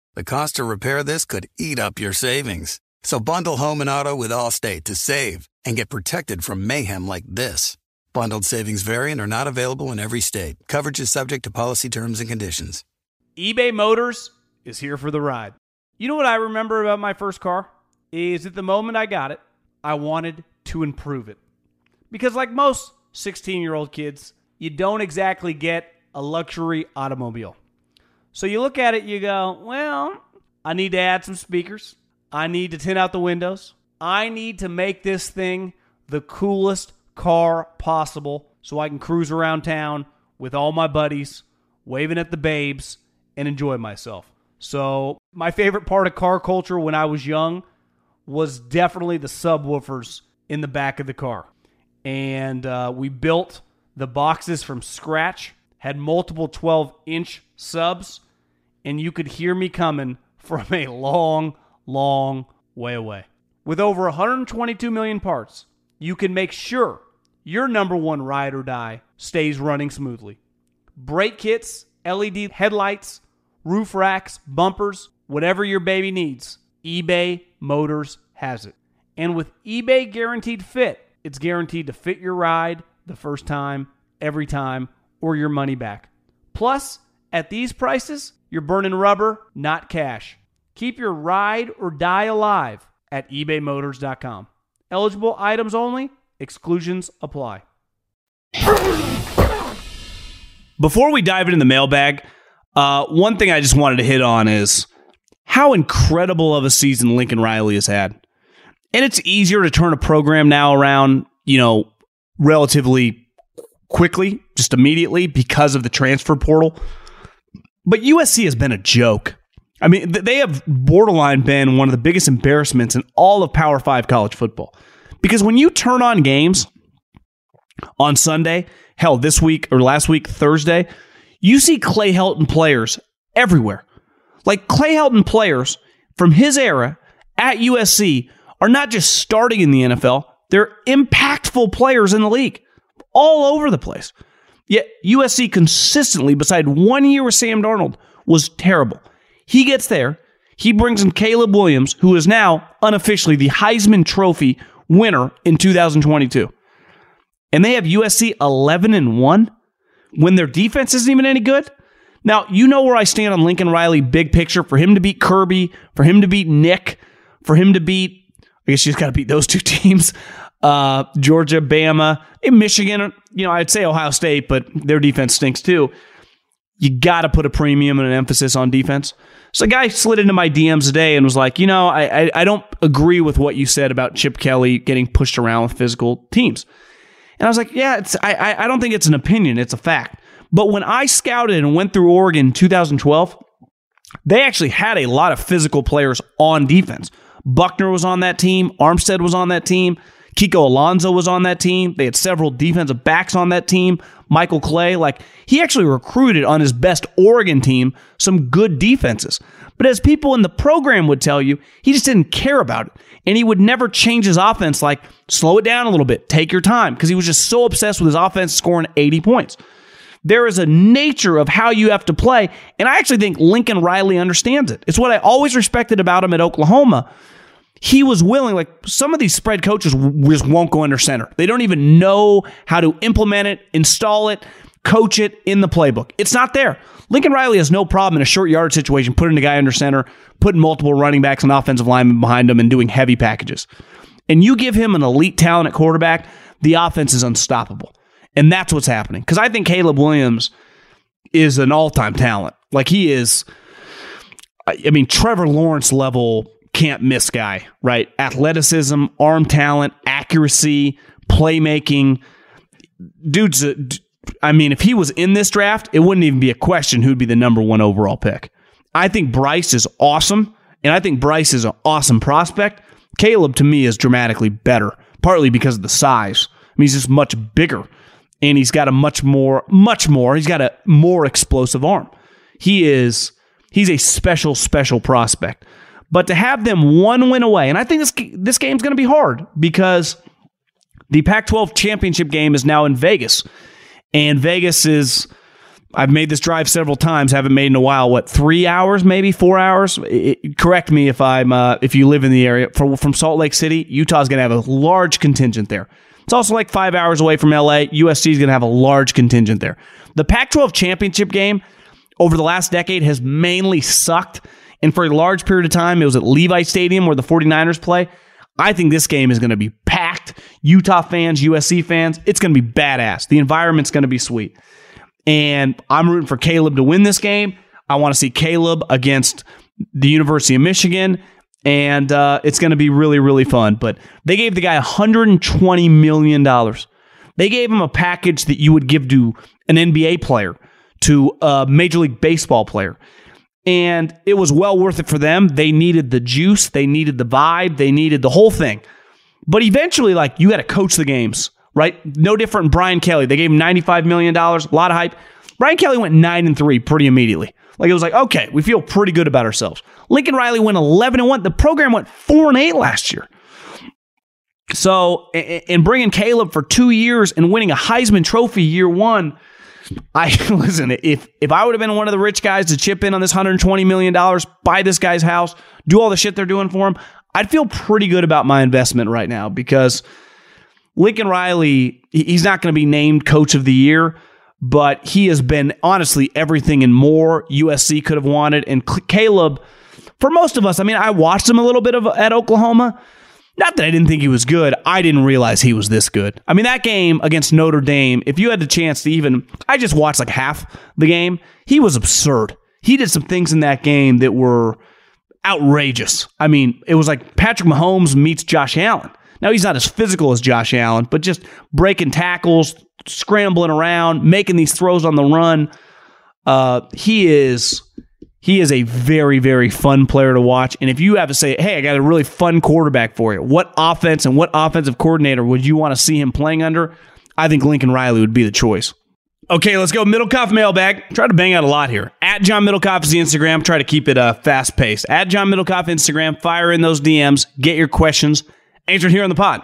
The cost to repair this could eat up your savings. So bundle home and auto with Allstate to save and get protected from mayhem like this. Bundled savings vary and are not available in every state. Coverage is subject to policy terms and conditions. eBay Motors is here for the ride. You know what I remember about my first car? Is at the moment I got it, I wanted to improve it. Because like most sixteen-year-old kids, you don't exactly get a luxury automobile. So you look at it, you go, well, I need to add some speakers. I need to tint out the windows. I need to make this thing the coolest car possible so I can cruise around town with all my buddies, waving at the babes, and enjoy myself. So my favorite part of car culture when I was young was definitely the subwoofers in the back of the car. And uh, we built the boxes from scratch, had multiple twelve-inch subs, and you could hear me coming from a long, long way away. With over one hundred twenty-two million parts, you can make sure your number one ride or die stays running smoothly. Brake kits, L E D headlights, roof racks, bumpers, whatever your baby needs, eBay Motors has it. And with eBay Guaranteed Fit, it's guaranteed to fit your ride the first time, every time, or your money back. Plus, at these prices, you're burning rubber, not cash. Keep your ride or die alive at ebay motors dot com. Eligible items only. Exclusions apply. Before we dive into the mailbag, uh, one thing I just wanted to hit on is how incredible of a season Lincoln Riley has had. And it's easier to turn a program now around, you know, relatively quickly, just immediately because of the transfer portal. But U S C has been a joke. I mean, they have borderline been one of the biggest embarrassments in all of Power Five college football. Because when you turn on games on Sunday, hell, this week or last week, Thursday, you see Clay Helton players everywhere. Like Clay Helton players from his era at U S C are not just starting in the N F L, they're impactful players in the league all over the place. Yet U S C consistently, beside one year with Sam Darnold, was terrible. He gets there. He brings in Caleb Williams, who is now unofficially the Heisman Trophy winner in two thousand twenty-two. And they have U S C eleven and one when their defense isn't even any good. Now, you know where I stand on Lincoln Riley, big picture. For him to beat Kirby, for him to beat Nick, for him to beat, I guess you just got to beat those two teams, uh, Georgia, Bama, and Michigan. You know, I'd say Ohio State, but their defense stinks too. You got to put a premium and an emphasis on defense. So a guy slid into my D Ms today and was like, you know, I, I I don't agree with what you said about Chip Kelly getting pushed around with physical teams. And I was like, yeah, it's I I don't think it's an opinion, it's a fact. But when I scouted and went through Oregon in two thousand twelve, they actually had a lot of physical players on defense. Buckner was on that team. Armstead was on that team. Kiko Alonso was on that team. They had several defensive backs on that team. Michael Clay, like he actually recruited on his best Oregon team some good defenses. But as people in the program would tell you, he just didn't care about it. And he would never change his offense, like slow it down a little bit, take your time, because he was just so obsessed with his offense scoring eighty points. There is a nature of how you have to play, and I actually think Lincoln Riley understands it. It's what I always respected about him at Oklahoma. He was willing, like some of these spread coaches just won't go under center. They don't even know how to implement it, install it, coach it in the playbook. It's not there. Lincoln Riley has no problem in a short yard situation putting a guy under center, putting multiple running backs and offensive linemen behind him and doing heavy packages. And you give him an elite talent at quarterback, the offense is unstoppable. And that's what's happening. Because I think Caleb Williams is an all-time talent. Like he is, I mean, Trevor Lawrence level can't miss guy, right? Athleticism, arm talent, accuracy, playmaking. Dude's, a, I mean, if he was in this draft, it wouldn't even be a question who'd be the number one overall pick. I think Bryce is awesome, and I think Bryce is an awesome prospect. Caleb, to me, is dramatically better, partly because of the size. I mean, he's just much bigger, and he's got a much more, much more, he's got a more explosive arm. He is, he's a special, special prospect. But to have them one win away, and I think this this game's going to be hard because the Pac twelve championship game is now in Vegas. And Vegas is, I've made this drive several times, haven't made in a while. What, three hours, maybe four hours? It, correct me if I'm uh, if you live in the area. For, from Salt Lake City, Utah's going to have a large contingent there. It's also like five hours away from L A. U S C is going to have a large contingent there. The Pac twelve championship game over the last decade has mainly sucked, and for a large period of time, it was at Levi Stadium where the 49ers play. I think this game is going to be packed. Utah fans, U S C fans, it's going to be badass. The environment's going to be sweet. And I'm rooting for Caleb to win this game. I want to see Caleb against the University of Michigan. And uh, it's going to be really, really fun. But they gave the guy one hundred twenty million dollars. They gave him a package that you would give to an N B A player, to a Major League Baseball player. And it was well worth it for them. They needed the juice. They needed the vibe. They needed the whole thing. But eventually, like, you got to coach the games. Right? No different than Brian Kelly. They gave him ninety-five million dollars, a lot of hype. Brian Kelly went nine and three pretty immediately. Like, it was like, okay, we feel pretty good about ourselves. Lincoln Riley went eleven and one. The program went four and eight last year. So, in bringing Caleb for two years and winning a Heisman Trophy year one, I listen, if if I would have been one of the rich guys to chip in on this one hundred twenty million dollars, buy this guy's house, do all the shit they're doing for him, I'd feel pretty good about my investment right now, because Lincoln Riley, he's not going to be named Coach of the Year, but he has been, honestly, everything and more U S C could have wanted. And Caleb, for most of us, I mean, I watched him a little bit of at Oklahoma. Not that I didn't think he was good. I didn't realize he was this good. I mean, that game against Notre Dame, if you had the chance to even, I just watched like half the game, he was absurd. He did some things in that game that were outrageous. I mean, it was like Patrick Mahomes meets Josh Allen. Now, he's not as physical as Josh Allen, but just breaking tackles, scrambling around, making these throws on the run. Uh, he is he is a very, very fun player to watch. And if you have to say, hey, I got a really fun quarterback for you, what offense and what offensive coordinator would you want to see him playing under? I think Lincoln Riley would be the choice. Okay, let's go. Middlecoff mailbag. Try to bang out a lot here. At John Middlecoff is the Instagram. Try to keep it uh, fast-paced. At John Middlecoff Instagram. Fire in those D Ms. Get your questions answered here on the pod.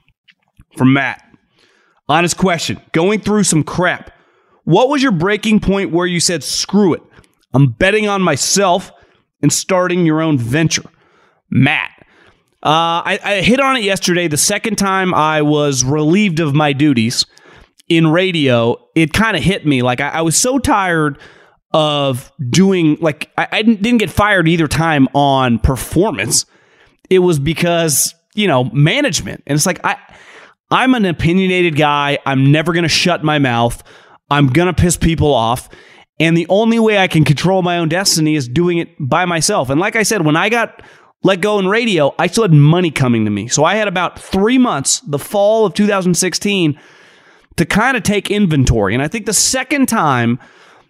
From Matt. Honest question. Going through some crap. What was your breaking point where you said, screw it, I'm betting on myself and starting your own venture? Matt. Uh, I, I hit on it yesterday. The second time I was relieved of my duties in radio, it kind of hit me. Like, I, I was so tired of doing, like, I, I didn't, didn't get fired either time on performance. It was because, you know, management. And it's like, I, I'm an opinionated guy. I'm never going to shut my mouth. I'm going to piss people off. And the only way I can control my own destiny is doing it by myself. And like I said, when I got let go in radio, I still had money coming to me. So I had about three months, the fall of two thousand sixteen, to kind of take inventory. And I think the second time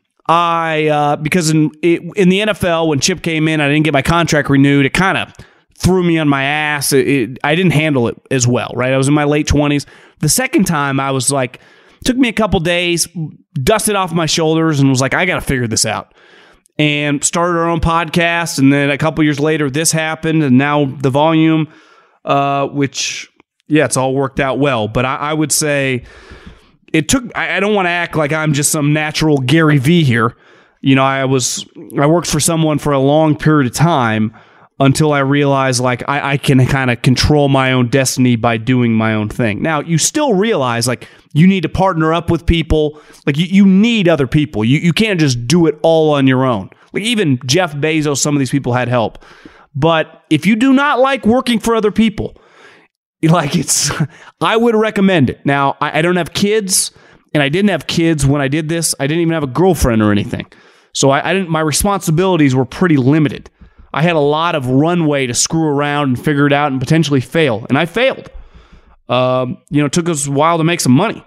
I, uh, because in in the N F L, when Chip came in, I didn't get my contract renewed. It kind of threw me on my ass. It, it, I didn't handle it as well, right? I was in my late twenties. The second time, I was like, took me a couple days, dusted off my shoulders, and was like, I got to figure this out. And started our own podcast, and then a couple years later, this happened, and now the volume, uh, which, yeah, it's all worked out well. But I, I would say it took, I, I don't want to act like I'm just some natural Gary Vee here. You know, I was, I worked for someone for a long period of time until I realized, like, I, I can kind of control my own destiny by doing my own thing. Now, you still realize, like, you need to partner up with people. Like, you, you need other people. You you can't just do it all on your own. Like, even Jeff Bezos, some of these people had help. But if you do not like working for other people, like, it's, I would recommend it. Now, I, I don't have kids, and I didn't have kids when I did this. I didn't even have a girlfriend or anything. So I, I didn't. My responsibilities were pretty limited. I had a lot of runway to screw around and figure it out and potentially fail. And I failed. Um, you know, it took us a while to make some money.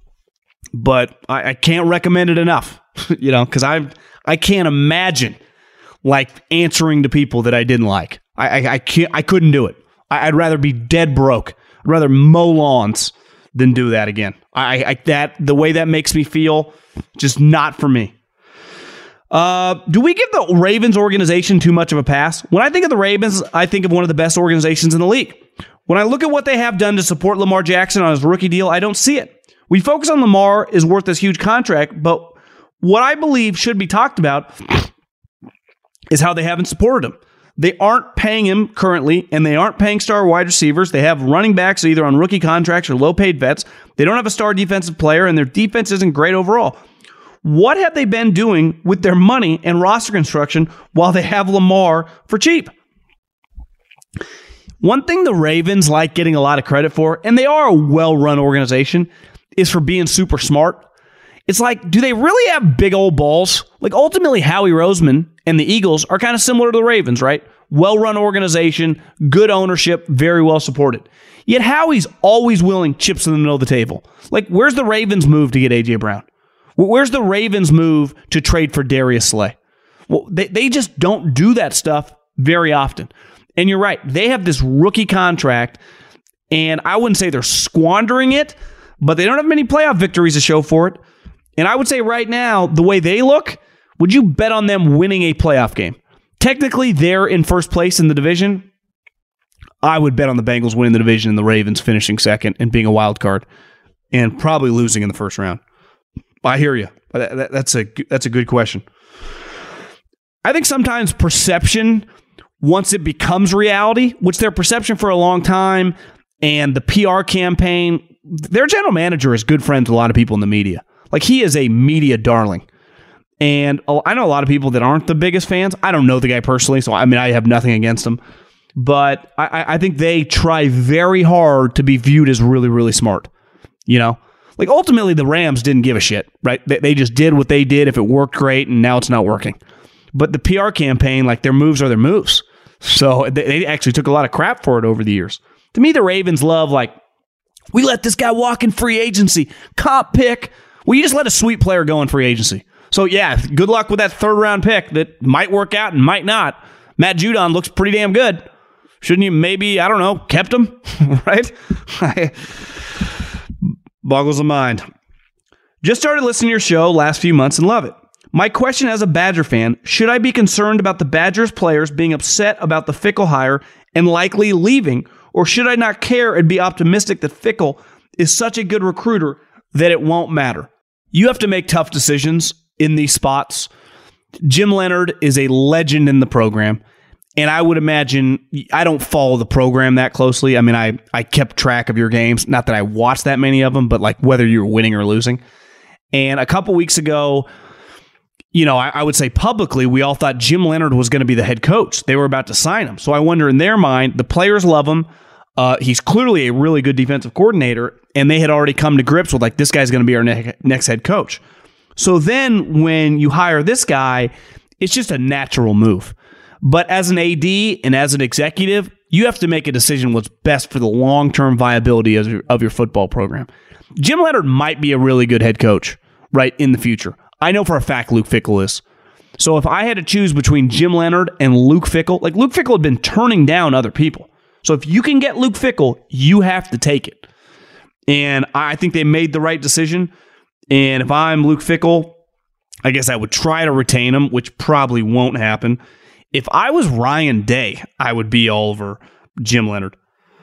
But I, I can't recommend it enough, you know, because I I can't imagine, like, answering to people that I didn't like. I, I, I can't. I couldn't do it. I, I'd rather be dead broke. I'd rather mow lawns than do that again. I, I that the way that makes me feel, just not for me. Uh, do we give the Ravens organization too much of a pass? When I think of the Ravens, I think of one of the best organizations in the league. When I look at what they have done to support Lamar Jackson on his rookie deal, I don't see it. We focus on Lamar is worth this huge contract, but What I believe should be talked about is how they haven't supported him. They aren't paying him currently, and they aren't paying star wide receivers. They have running backs either on rookie contracts or low-paid vets. They don't have a star defensive player, and their defense isn't great overall. What have they been doing with their money and roster construction while they have Lamar for cheap? One thing the Ravens like getting a lot of credit for, and they are a well-run organization, is for being super smart. It's like, do they really have big old balls? Like, ultimately, Howie Roseman and the Eagles are kind of similar to the Ravens, right? Well-run organization, good ownership, very well supported. Yet Howie's always willing chips in the middle of the table. Like, where's the Ravens move to get A J. Brown? Where's the Ravens move to trade for Darius Slay? Well, they, they just don't do that stuff very often. And you're right, they have this rookie contract, and I wouldn't say they're squandering it, but they don't have many playoff victories to show for it. And I would say right now, the way they look, would you bet on them winning a playoff game? Technically, they're in first place in the division. I would bet on the Bengals winning the division and the Ravens finishing second and being a wild card and probably losing in the first round. I hear you. That's a, that's a good question. I think sometimes perception, once it becomes reality, which their perception for a long time, and the P R campaign, their general manager is good friends with a lot of people in the media. Like, he is a media darling. And I know a lot of people that aren't the biggest fans. I don't know the guy personally, so I mean, I have nothing against him. But I, I think they try very hard to be viewed as really, really smart. You know? Like, ultimately, the Rams didn't give a shit, right? They, they just did what they did. If it worked, great, and now it's not working. But the P R campaign, like, their moves are their moves. So they, they actually took a lot of crap for it over the years. To me, the Ravens love, like, we let this guy walk in free agency. Comp pick. Well, you just let a sweet player go in free agency. So, yeah, good luck with that third-round pick that might work out and might not. Matt Judon looks pretty damn good. Shouldn't you maybe, I don't know, kept him? Right? Boggles the mind. Just started listening to your show last few months and love it. My question as a Badger fan, should I be concerned about the Badgers players being upset about the Fickell hire and likely leaving, or should I not care and be optimistic that Fickell is such a good recruiter that it won't matter? You have to make tough decisions in these spots. Jim Leonhard is a legend in the program, and I would imagine, I don't follow the program that closely. I mean, I, I kept track of your games. Not that I watched that many of them, but like whether you were winning or losing. And a couple weeks ago, you know, I, I would say publicly, we all thought Jim Leonhard was going to be the head coach. They were about to sign him. So I wonder, in their mind, the players love him. Uh, he's clearly a really good defensive coordinator, and they had already come to grips with, like, this guy's going to be our ne- next head coach. So then when you hire this guy, it's just a natural move. But as an A D and as an executive, you have to make a decision what's best for the long-term viability of your, of your football program. Jim Leonhard might be a really good head coach, right, in the future. I know for a fact Luke Fickell is. So if I had to choose between Jim Leonhard and Luke Fickell, like, Luke Fickell had been turning down other people. So if you can get Luke Fickell, you have to take it. And I think they made the right decision. And if I'm Luke Fickell, I guess I would try to retain him, which probably won't happen. If I was Ryan Day, I would be all over Jim Leonhard.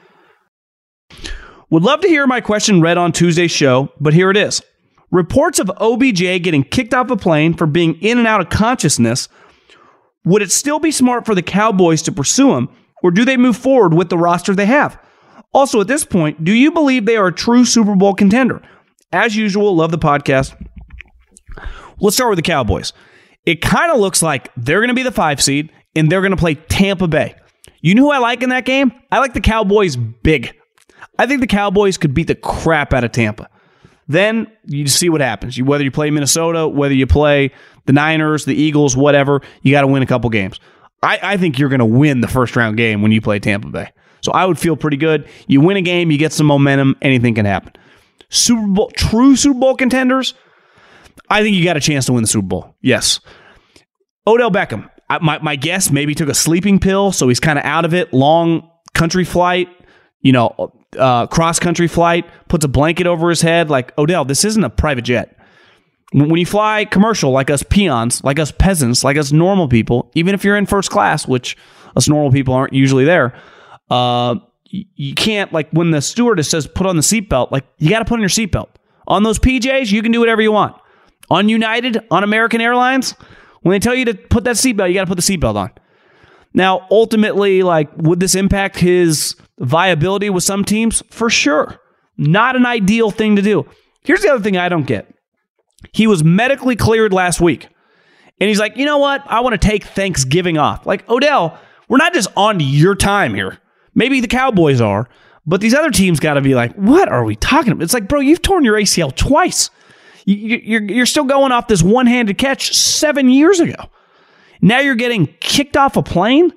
Would love to hear my question read on Tuesday's show, but here it is. Reports of O B J getting kicked off a plane for being in and out of consciousness. Would it still be smart for the Cowboys to pursue him, or do they move forward with the roster they have? Also, at this point, do you believe they are a true Super Bowl contender? As usual, love the podcast. Let's start with the Cowboys. It kind of looks like they're going to be the five seed, and they're going to play Tampa Bay. You know who I like in that game? I like the Cowboys big. I think the Cowboys could beat the crap out of Tampa. Then you see what happens. You, whether you play Minnesota, whether you play the Niners, the Eagles, whatever, you got to win a couple games. I, I think you're going to win the first round game when you play Tampa Bay. So I would feel pretty good. You win a game, you get some momentum, anything can happen. Super Bowl, true Super Bowl contenders, I think you got a chance to win the Super Bowl. Yes. Odell Beckham, I, my, my guess, maybe took a sleeping pill, so he's kind of out of it. Long country flight, you know, uh, cross-country flight, puts a blanket over his head. Like, Odell, this isn't a private jet. When you fly commercial, like us peons, like us peasants, like us normal people, even if you're in first class, which us normal people aren't usually there, uh, you, you can't, like, when the stewardess says put on the seatbelt, like, you got to put on your seatbelt. On those P Js, you can do whatever you want. On United, on American Airlines, when they tell you to put that seatbelt, you got to put the seatbelt on. Now, ultimately, like, would this impact his viability with some teams? For sure. Not an ideal thing to do. Here's the other thing I don't get. He was medically cleared last week. And he's like, you know what? I want to take Thanksgiving off. Like, Odell, we're not just on to your time here. Maybe the Cowboys are, but these other teams got to be like, what are we talking about? It's like, bro, you've torn your A C L twice. You're, you're still going off this one-handed catch seven years ago. Now you're getting kicked off a plane?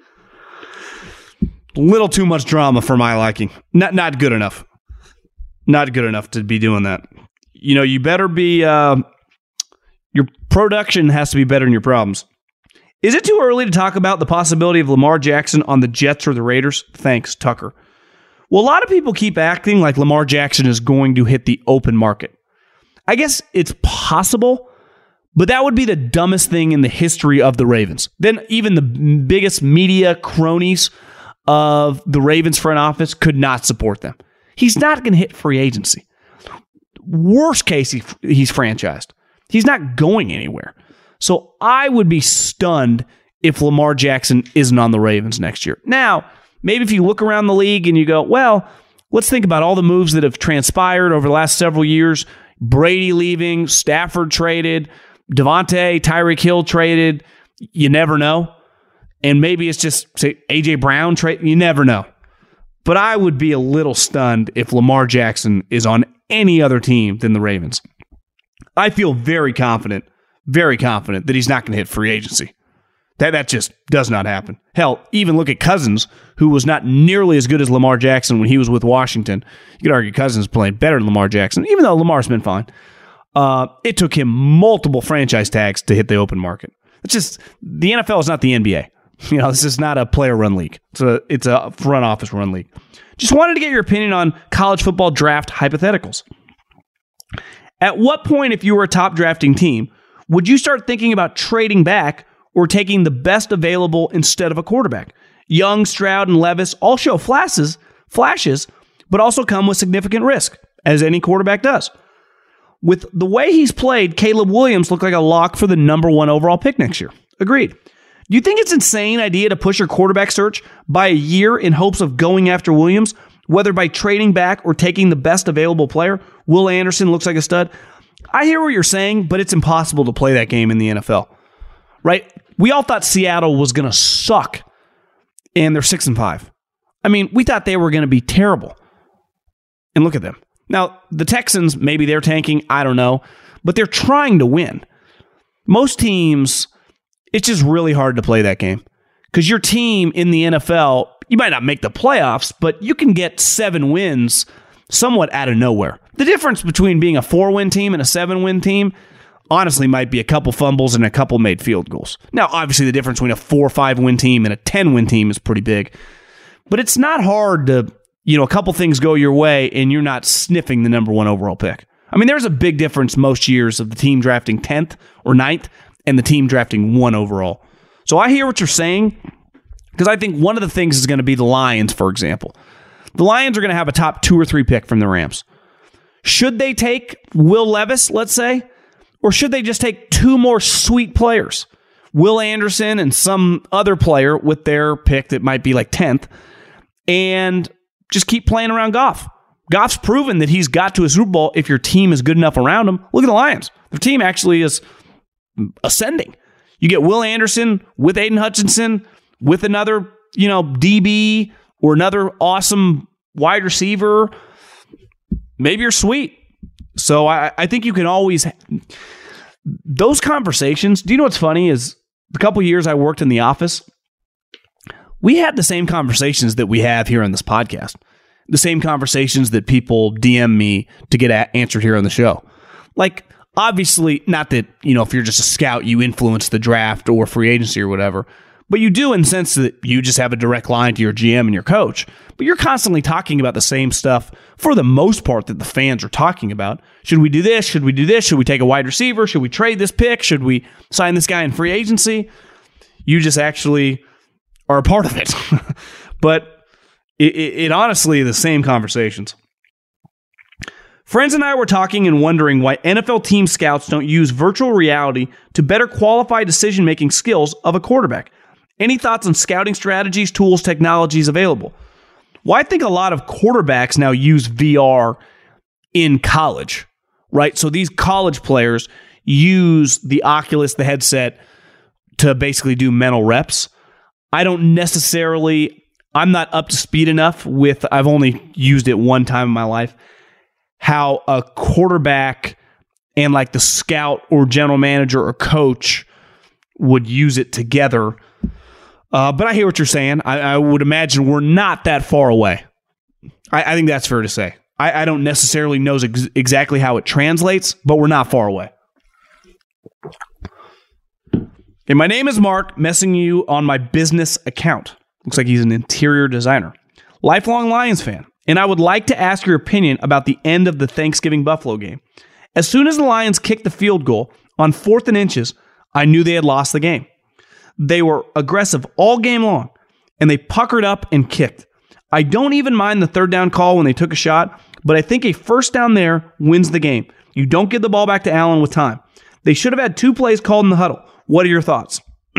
Little too much drama for my liking. Not not good enough. Not good enough to be doing that. You know, you better be... Uh, your production has to be better than your problems. Is it too early to talk about the possibility of Lamar Jackson on the Jets or the Raiders? Thanks, Tucker. Well, a lot of people keep acting like Lamar Jackson is going to hit the open market. I guess it's possible, but that would be the dumbest thing in the history of the Ravens. Then even the biggest media cronies of the Ravens front office could not support them. He's not going to hit free agency. Worst case, he, he's franchised. He's not going anywhere. So I would be stunned if Lamar Jackson isn't on the Ravens next year. Now, maybe if you look around the league and you go, well, let's think about all the moves that have transpired over the last several years. Brady leaving, Stafford traded, Devontae, Tyreek Hill traded. You never know. And maybe it's just, say, A J Brown trade. You never know. But I would be a little stunned if Lamar Jackson is on any other team than the Ravens. I feel very confident, very confident that he's not going to hit free agency. That that just does not happen. Hell, even look at Cousins, who was not nearly as good as Lamar Jackson when he was with Washington. You could argue Cousins playing better than Lamar Jackson, even though Lamar's been fine. Uh, it took him multiple franchise tags to hit the open market. It's just, the N F L is not the N B A. You know, this is not a player-run league. It's a, it's a front office-run league. Just wanted to get your opinion on college football draft hypotheticals. At what point, if you were a top drafting team, would you start thinking about trading back or taking the best available instead of a quarterback? Young, Stroud, and Levis all show flashes, flashes, but also come with significant risk, as any quarterback does. With the way he's played, Caleb Williams looked like a lock for the number one overall pick next year. Agreed. Do you think it's an insane idea to push your quarterback search by a year in hopes of going after Williams, whether by trading back or taking the best available player? Will Anderson looks like a stud. I hear what you're saying, but it's impossible to play that game in the N F L, right? We all thought Seattle was going to suck, and they're six and five. I mean, we thought they were going to be terrible, and look at them. Now, the Texans, maybe they're tanking, I don't know, but they're trying to win. Most teams, it's just really hard to play that game because your team in the N F L, you might not make the playoffs, but you can get seven wins somewhat out of nowhere. The difference between being a four-win team and a seven-win team honestly might be a couple fumbles and a couple made field goals. Now, obviously, the difference between a four or five-win team and a ten-win team is pretty big, but it's not hard to, you know, a couple things go your way and you're not sniffing the number one overall pick. I mean, there's a big difference most years of the team drafting tenth or ninth and the team drafting one overall. So I hear what you're saying, because I think one of the things is going to be the Lions, for example. The Lions are going to have a top two or three pick from the Rams. Should they take Will Levis, let's say, or should they just take two more sweet players, Will Anderson and some other player with their pick that might be like tenth, and just keep playing around Goff? Goff's proven that he's got to a Super Bowl if your team is good enough around him. Look at the Lions. Their team actually is ascending. You get Will Anderson with Aiden Hutchinson, with another, you know, D B or another awesome wide receiver. Maybe you're sweet. So I, I think you can always... Those conversations, do you know what's funny is the couple years I worked in the office, we had the same conversations that we have here on this podcast. The same conversations that people D M me to get a- answered here on the show. Like, obviously, not that, you know, if you're just a scout, you influence the draft or free agency or whatever, but you do in the sense that you just have a direct line to your G M and your coach. But you're constantly talking about the same stuff for the most part that the fans are talking about. Should we do this? Should we do this? Should we take a wide receiver? Should we trade this pick? Should we sign this guy in free agency? You just actually are a part of it. But it, it, it honestly is the same conversations. Friends and I were talking and wondering why N F L team scouts don't use virtual reality to better qualify decision-making skills of a quarterback. Any thoughts on scouting strategies, tools, technologies available? Well, I think a lot of quarterbacks now use V R in college, right? So these college players use the Oculus, the headset, to basically do mental reps. I don't necessarily, I'm not up to speed enough with, I've only used it one time in my life, how a quarterback and like the scout or general manager or coach would use it together. Uh, but I hear what you're saying. I, I would imagine we're not that far away. I, I think that's fair to say. I, I don't necessarily know ex- exactly how it translates, but we're not far away. Okay, my name is Mark, messaging you on my business account. Looks like he's an interior designer. Lifelong Lions fan. And I would like to ask your opinion about the end of the Thanksgiving Buffalo game. As soon as the Lions kicked the field goal on fourth and inches, I knew they had lost the game. They were aggressive all game long, and they puckered up and kicked. I don't even mind the third down call when they took a shot, but I think a first down there wins the game. You don't give the ball back to Allen with time. They should have had two plays called in the huddle. What are your thoughts?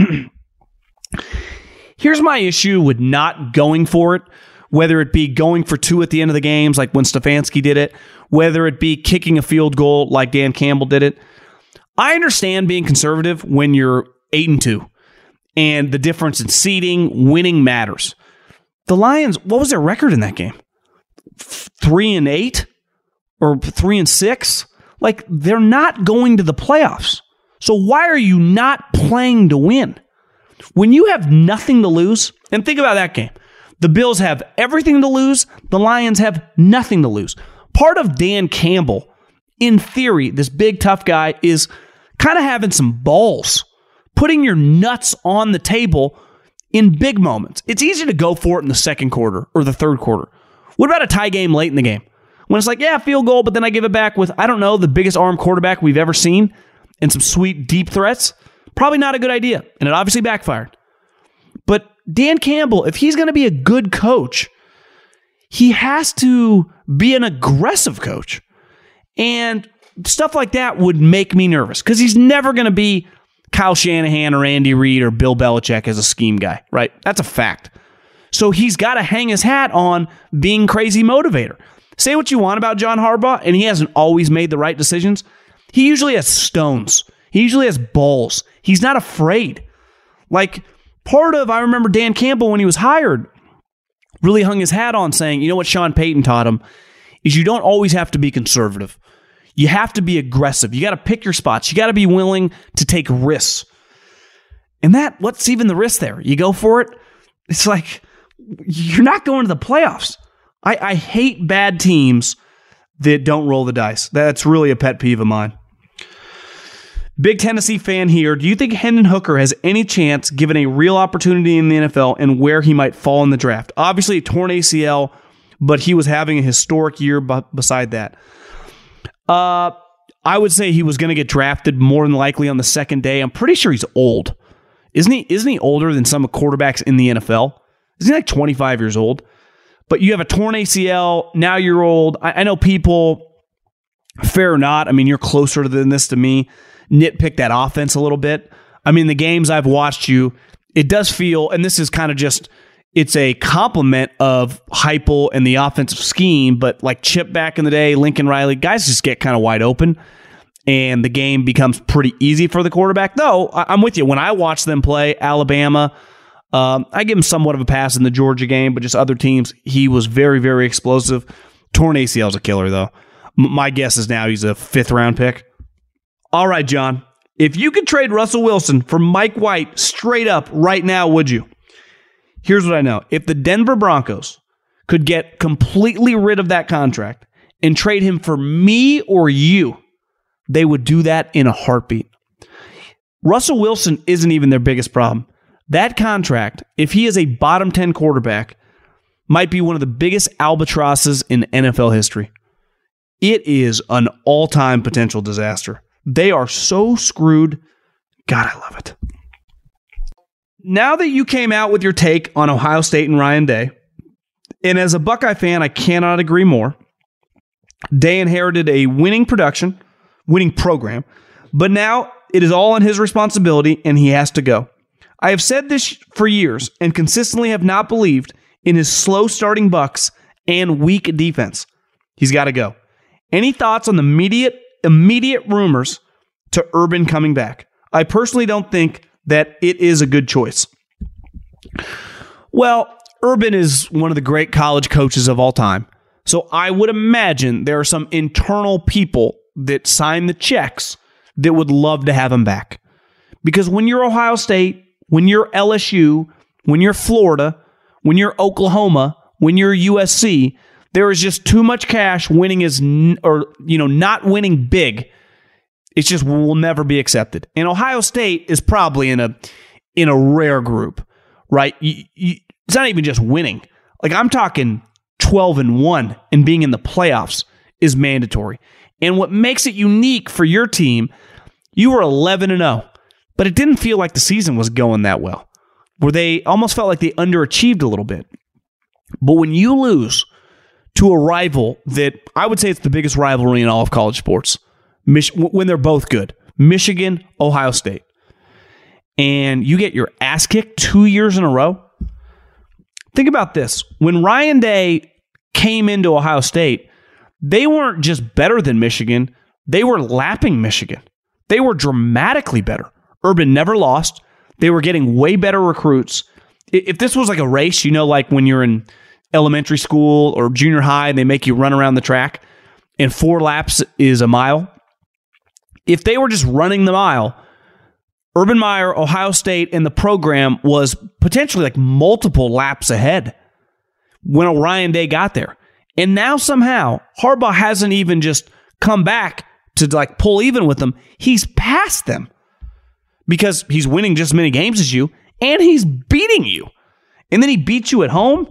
Here's my issue with not going for it, whether it be going for two at the end of the games like when Stefanski did it, whether it be kicking a field goal like Dan Campbell did it. I understand being conservative when you're eight and two. And the difference in seeding, winning matters. The Lions, what was their record in that game? Three and eight? Or three and six? Like, they're not going to the playoffs. So why are you not playing to win? When you have nothing to lose, and think about that game. The Bills have everything to lose. The Lions have nothing to lose. Part of Dan Campbell, in theory, this big tough guy, is kind of having some balls. Putting your nuts on the table in big moments. It's easy to go for it in the second quarter or the third quarter. What about a tie game late in the game? When it's like, yeah, field goal, but then I give it back with, I don't know, the biggest arm quarterback we've ever seen and some sweet deep threats? Probably not a good idea, and it obviously backfired. But Dan Campbell, if he's going to be a good coach, he has to be an aggressive coach. And stuff like that would make me nervous because he's never going to be Kyle Shanahan or Andy Reid or Bill Belichick as a scheme guy, right? That's a fact. So he's got to hang his hat on being crazy motivator. Say what you want about John Harbaugh, and he hasn't always made the right decisions. He usually has stones. He usually has balls. He's not afraid. Like, part of, I remember Dan Campbell when he was hired, really hung his hat on saying, you know what Sean Payton taught him, is you don't always have to be conservative. You have to be aggressive. You got to pick your spots. You got to be willing to take risks. And that, what's even the risk there? You go for it. It's like, you're not going to the playoffs. I, I hate bad teams that don't roll the dice. That's really a pet peeve of mine. Big Tennessee fan here. Do you think Hendon Hooker has any chance given a real opportunity in the N F L and where he might fall in the draft? Obviously a torn A C L, but he was having a historic year b- beside that. Uh, I would say he was going to get drafted more than likely on the second day. I'm pretty sure he's old. Isn't he, isn't he older than some quarterbacks in the N F L? Isn't he like twenty-five years old? But you have a torn A C L, now you're old. I, I know people, fair or not, I mean, you're closer than this to me, nitpick that offense a little bit. I mean, the games I've watched you, it does feel, and this is kind of just, it's a compliment of Heupel and the offensive scheme, but like Chip back in the day, Lincoln Riley, guys just get kind of wide open, and the game becomes pretty easy for the quarterback. Though, I'm with you. When I watch them play Alabama, um, I give him somewhat of a pass in the Georgia game, but just other teams, he was very, very explosive. Torn A C L is a killer, though. M- my guess is now he's a fifth-round pick. All right, John. If you could trade Russell Wilson for Mike White straight up right now, would you? Here's what I know. If the Denver Broncos could get completely rid of that contract and trade him for me or you, they would do that in a heartbeat. Russell Wilson isn't even their biggest problem. That contract, if he is a bottom ten quarterback, might be one of the biggest albatrosses in N F L history. It is an all-time potential disaster. They are so screwed. God, I love it. Now that you came out with your take on Ohio State and Ryan Day, and as a Buckeye fan, I cannot agree more, Day inherited a winning production, winning program, but now it is all on his responsibility and he has to go. I have said this for years and consistently have not believed in his slow starting Bucks and weak defense. He's got to go. Any thoughts on the immediate, immediate rumors to Urban coming back? I personally don't think that it is a good choice. Well, Urban is one of the great college coaches of all time. So I would imagine there are some internal people that sign the checks that would love to have him back. Because when you're Ohio State, when you're L S U, when you're Florida, when you're Oklahoma, when you're U S C, there is just too much cash. Winning is, n- or, you know, not winning big. It's just will never be accepted. And Ohio State is probably in a in a rare group, right? You, you, it's not even just winning. Like I'm talking twelve and one and being in the playoffs is mandatory. And what makes it unique for your team, you were eleven and oh, but it didn't feel like the season was going that well. Where they almost felt like they underachieved a little bit. But when you lose to a rival that I would say it's the biggest rivalry in all of college sports, Mich- when they're both good, Michigan, Ohio State, and you get your ass kicked two years in a row. Think about this. When Ryan Day came into Ohio State, they weren't just better than Michigan. They were lapping Michigan. They were dramatically better. Urban never lost. They were getting way better recruits. If this was like a race, you know, like when you're in elementary school or junior high and they make you run around the track and four laps is a mile. If they were just running the mile, Urban Meyer, Ohio State, and the program was potentially like multiple laps ahead when Ryan Day got there. And now somehow Harbaugh hasn't even just come back to like pull even with them. He's passed them because he's winning just as many games as you and he's beating you. And then he beats you at home.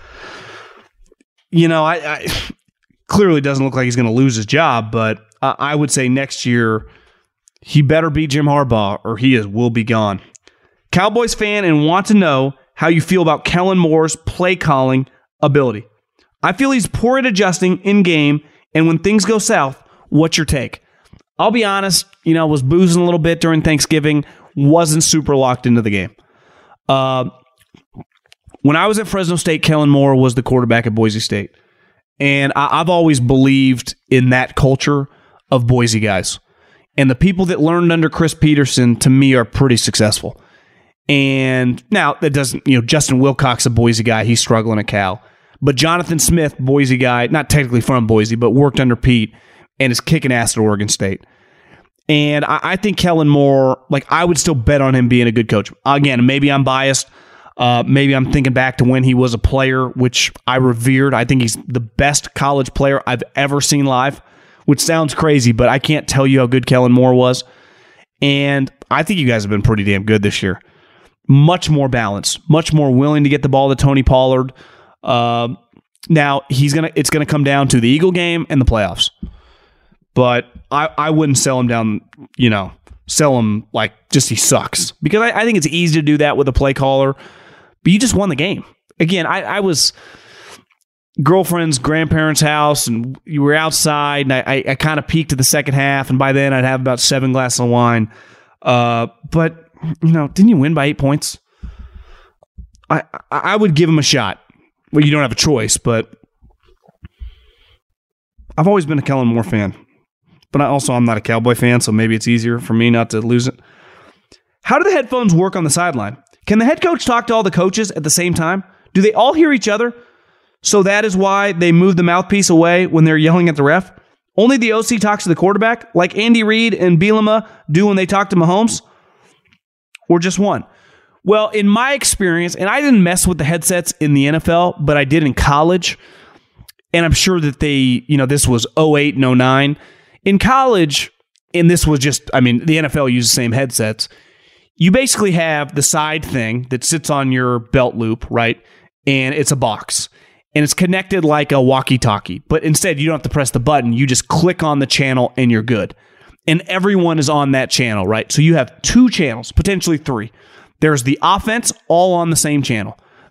You know, I, I clearly doesn't look like he's going to lose his job, but uh, I would say next year he better beat Jim Harbaugh or he is will be gone. Cowboys fan and want to know how you feel about Kellen Moore's play calling ability. I feel he's poor at adjusting in game, and when things go south, what's your take? I'll be honest, you know, was boozing a little bit during Thanksgiving, wasn't super locked into the game. Uh, when I was at Fresno State, Kellen Moore was the quarterback at Boise State. And I, I've always believed in that culture of Boise guys. And the people that learned under Chris Peterson, to me, are pretty successful. And now, that doesn't, you know, Justin Wilcox, a Boise guy, he's struggling at Cal. But Jonathan Smith, Boise guy, not technically from Boise, but worked under Pete and is kicking ass at Oregon State. And I, I think Kellen Moore, like, I would still bet on him being a good coach. Again, maybe I'm biased. Uh, maybe I'm thinking back to when he was a player, which I revered. I think he's the best college player I've ever seen live, which sounds crazy, but I can't tell you how good Kellen Moore was. And I think you guys have been pretty damn good this year. Much more balanced, much more willing to get the ball to Tony Pollard. Uh, now he's gonna. It's gonna come down to the Eagle game and the playoffs. But I, I wouldn't sell him down. You know, sell him like just he sucks, because I, I think it's easy to do that with a play caller. But you just won the game. Again, I, I was girlfriend's grandparents' house, and you were outside, and I, I, I kind of peaked at the second half, and by then I'd have about seven glasses of wine. Uh, but you know, didn't you win by eight points? I I would give him a shot. Well, you don't have a choice, but I've always been a Kellen Moore fan. But I also, I'm not a Cowboy fan, so maybe it's easier for me not to lose it. How do the headphones work on the sideline? Can the head coach talk to all the coaches at the same time? Do they all hear each other? So that is why they move the mouthpiece away when they're yelling at the ref? Only the O C talks to the quarterback, like Andy Reid and Bielema do when they talk to Mahomes? Or just one? Well, in my experience, and I didn't mess with the headsets in the N F L, but I did in college, and I'm sure that they, you know, this was oh eight and oh nine. In college, and this was just, I mean, the N F L uses the same headsets. You basically have the side thing that sits on your belt loop, right? And it's a box. And it's connected like a walkie-talkie. But instead, you don't have to press the button. You just click on the channel and you're good. And everyone is on that channel, right? So you have two channels, potentially three. There's the offense all on the same channel.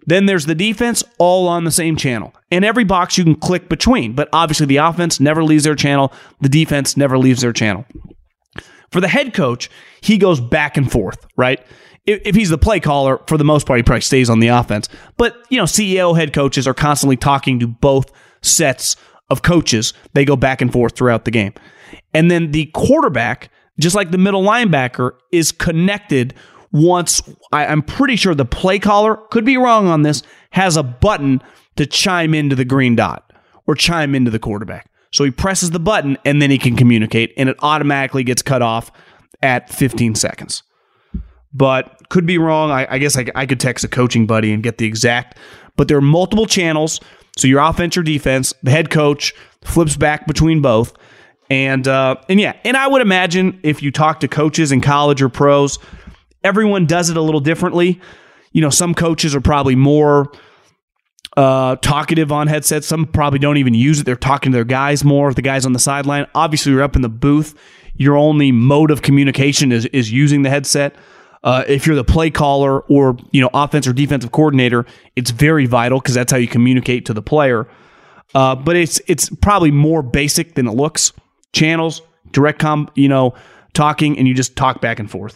Then there's the defense, all on the same channel. And every box you can click between. But obviously the offense never leaves their channel. The defense never leaves their channel. For the head coach, he goes back and forth, right? If, if he's the play caller, for the most part, he probably stays on the offense. But, you know, C E O head coaches are constantly talking to both sets of coaches. They go back and forth throughout the game. And then the quarterback, just like the middle linebacker, is connected once, I, I'm pretty sure the play caller, could be wrong on this, has a button to chime into the green dot or chime into the quarterback. So he presses the button and then he can communicate, and it automatically gets cut off at fifteen seconds. But could be wrong. I, I guess I, I could text a coaching buddy and get the exact. But there are multiple channels. So your offense or defense, the head coach flips back between both. And uh, and yeah, and I would imagine if you talk to coaches in college or pros, everyone does it a little differently. You know, some coaches are probably more uh, talkative on headsets. Some probably don't even use it. They're talking to their guys more, the guys on the sideline. Obviously, you're up in the booth. Your only mode of communication is, is using the headset. Uh, if you're the play caller or, you know, offense or defensive coordinator, it's very vital because that's how you communicate to the player. Uh, but it's it's probably more basic than it looks. Channels, direct com, you know, talking, and you just talk back and forth.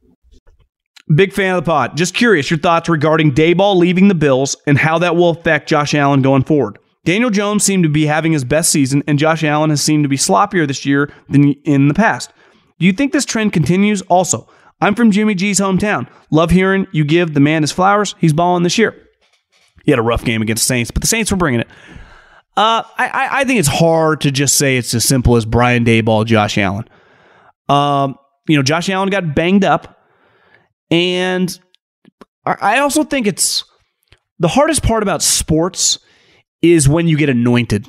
Big fan of the pod. Just curious, your thoughts regarding Daboll leaving the Bills and how that will affect Josh Allen going forward. Daniel Jones seemed to be having his best season, and Josh Allen has seemed to be sloppier this year than in the past. Do you think this trend continues? Also, I'm from Jimmy G's hometown. Love hearing you give the man his flowers. He's balling this year. He had a rough game against the Saints, but the Saints were bringing it. Uh, I, I think it's hard to just say it's as simple as Brian Daboll, Josh Allen. Um, you know, Josh Allen got banged up, and I also think it's the hardest part about sports is when you get anointed.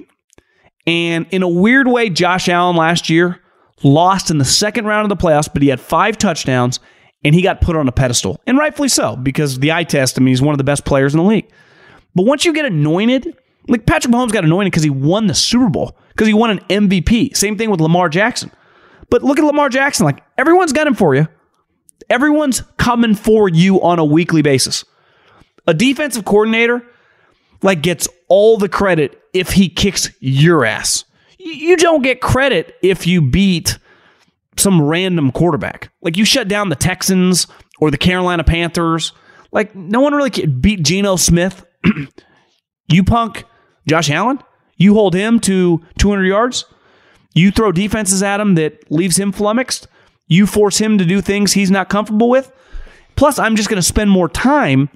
And in a weird way, Josh Allen last year lost in the second round of the playoffs, but he had five touchdowns, and he got put on a pedestal. And rightfully so, because the eye test, I mean, he's one of the best players in the league. But once you get anointed, like Patrick Mahomes got anointed because he won the Super Bowl, because he won an M V P. Same thing with Lamar Jackson. But look at Lamar Jackson. Like, everyone's got him for you. Everyone's coming for you on a weekly basis. A defensive coordinator, like, gets all the credit if he kicks your ass. You don't get credit if you beat some random quarterback. Like, you shut down the Texans or the Carolina Panthers. Like, no one really beat Geno Smith. You punk Josh Allen. You hold him to two hundred yards. You throw defenses at him that leaves him flummoxed. You force him to do things he's not comfortable with. Plus, I'm just going to spend more time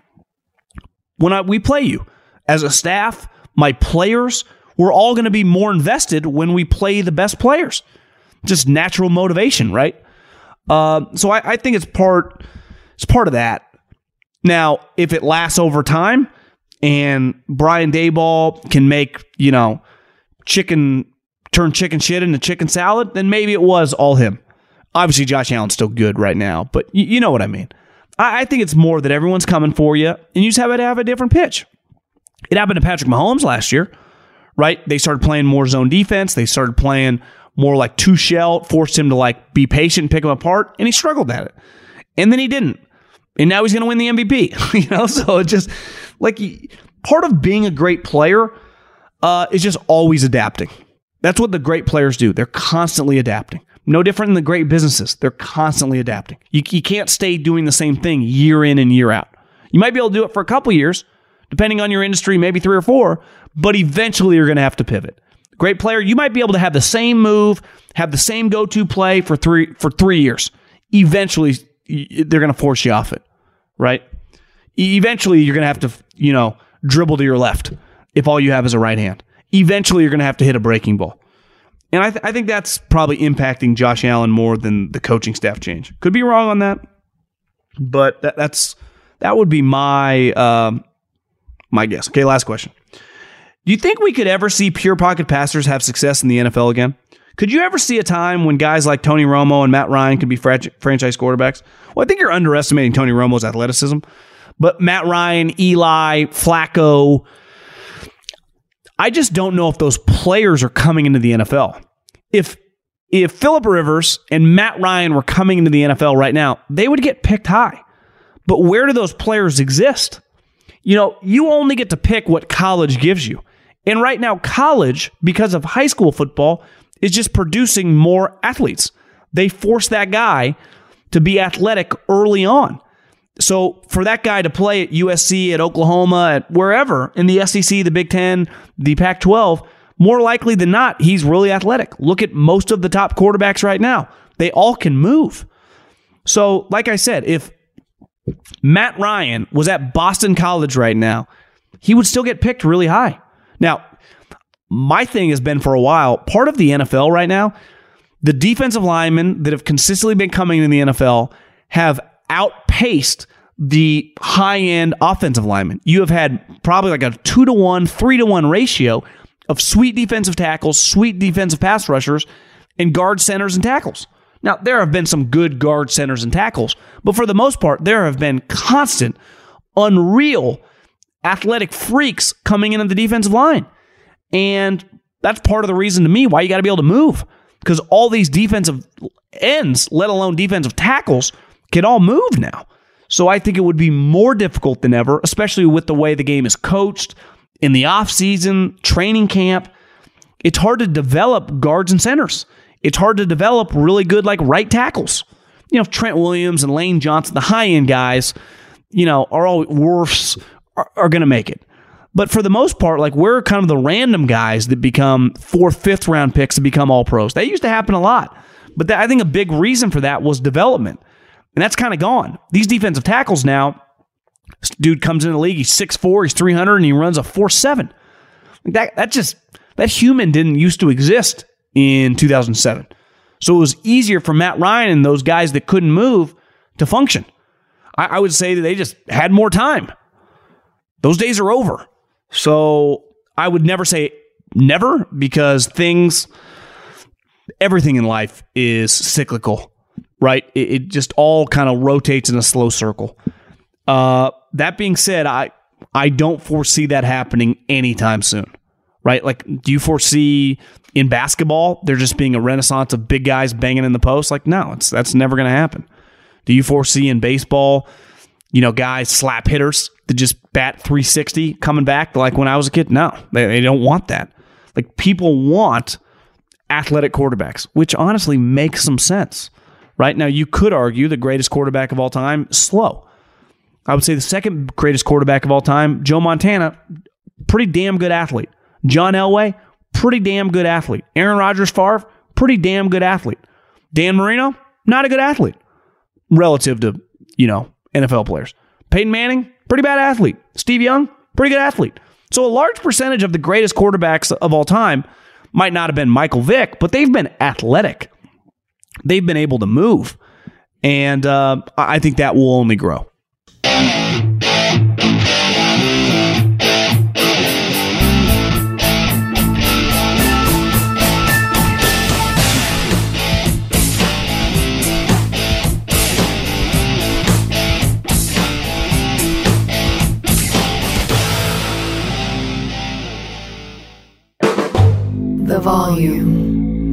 when I, we play you. As a staff, my players, we're all going to be more invested when we play the best players. Just natural motivation, right? Uh, so I, I think it's part, it's part of that. Now, if it lasts over time and Brian Daboll can make, you know, chicken, turn chicken shit into chicken salad, then maybe it was all him. Obviously, Josh Allen's still good right now, but you, you know what I mean. I, I think it's more that everyone's coming for you, and you just have to have a different pitch. It happened to Patrick Mahomes last year, right? They started playing more zone defense. They started playing more like two shell, forced him to like be patient and pick him apart, and he struggled at it. And then he didn't. And now he's going to win the M V P. You know, so it just like part of being a great player uh, is just always adapting. That's what the great players do. They're constantly adapting. No different than the great businesses. They're constantly adapting. You, you can't stay doing the same thing year in and year out. You might be able to do it for a couple years, depending on your industry, maybe three or four, but eventually you're going to have to pivot. Great player, you might be able to have the same move, have the same go-to play for three for three years. Eventually, they're going to force you off it, right? Eventually, you're going to have to, you know, dribble to your left if all you have is a right hand. Eventually, you're going to have to hit a breaking ball. And I, th- I think that's probably impacting Josh Allen more than the coaching staff change. Could be wrong on that, but that, that's that would be my um, my guess. Okay, last question. Do you think we could ever see pure pocket passers have success in the N F L again? Could you ever see a time when guys like Tony Romo and Matt Ryan could be fra- franchise quarterbacks? Well, I think you're underestimating Tony Romo's athleticism, but Matt Ryan, Eli, Flacco, I just don't know if those players are coming into the N F L. If if Phillip Rivers and Matt Ryan were coming into the N F L right now, they would get picked high. But where do those players exist? You know, you only get to pick what college gives you. And right now, college, because of high school football, is just producing more athletes. They force that guy to be athletic early on. So for that guy to play at U S C, at Oklahoma, at wherever, in the S E C, the Big Ten, the Pac twelve, more likely than not, he's really athletic. Look at most of the top quarterbacks right now. They all can move. So, like I said, if Matt Ryan was at Boston College right now, he would still get picked really high. Now, my thing has been for a while, part of the N F L right now, the defensive linemen that have consistently been coming in the N F L have outpaced the high-end offensive linemen. You have had probably like a two to one, three to one ratio of sweet defensive tackles, sweet defensive pass rushers, and guard centers and tackles. Now, there have been some good guard centers and tackles, but for the most part, there have been constant, unreal athletic freaks coming into the defensive line. And that's part of the reason to me why you got to be able to move, because all these defensive ends, let alone defensive tackles, can all move now. So I think it would be more difficult than ever, especially with the way the game is coached in the offseason, training camp. It's hard to develop guards and centers. It's hard to develop really good like right tackles. You know, Trent Williams and Lane Johnson, the high-end guys, you know, are all worse, are, are going to make it. But for the most part, like we're kind of the random guys that become fourth, fifth round picks to become all pros. That used to happen a lot. But that, I think a big reason for that was development. And that's kind of gone. These defensive tackles now, this dude comes in the league, he's six foot four, he's three hundred, and he runs a four seven. Like that, that just, that human didn't used to exist in two thousand seven. So it was easier for Matt Ryan and those guys that couldn't move to function. I, I would say that they just had more time. Those days are over. So I would never say never, because things, everything in life is cyclical, right? It, it just all kind of rotates in a slow circle. Uh, that being said, I I don't foresee that happening anytime soon, right? Like, do you foresee in basketball there just being a renaissance of big guys banging in the post? Like, no, it's that's never going to happen. Do you foresee in baseball, you know, guys, slap hitters that just bat three sixty coming back like when I was a kid? No, they, they don't want that. Like, people want athletic quarterbacks, which honestly makes some sense. Right now, you could argue the greatest quarterback of all time, slow. I would say the second greatest quarterback of all time, Joe Montana, pretty damn good athlete. John Elway, pretty damn good athlete. Aaron Rodgers, Favre, pretty damn good athlete. Dan Marino, not a good athlete relative to, you know, N F L players. Peyton Manning, pretty bad athlete. Steve Young, pretty good athlete. So a large percentage of the greatest quarterbacks of all time might not have been Michael Vick, but they've been athletic. They've been able to move. And uh, I think that will only grow. The volume.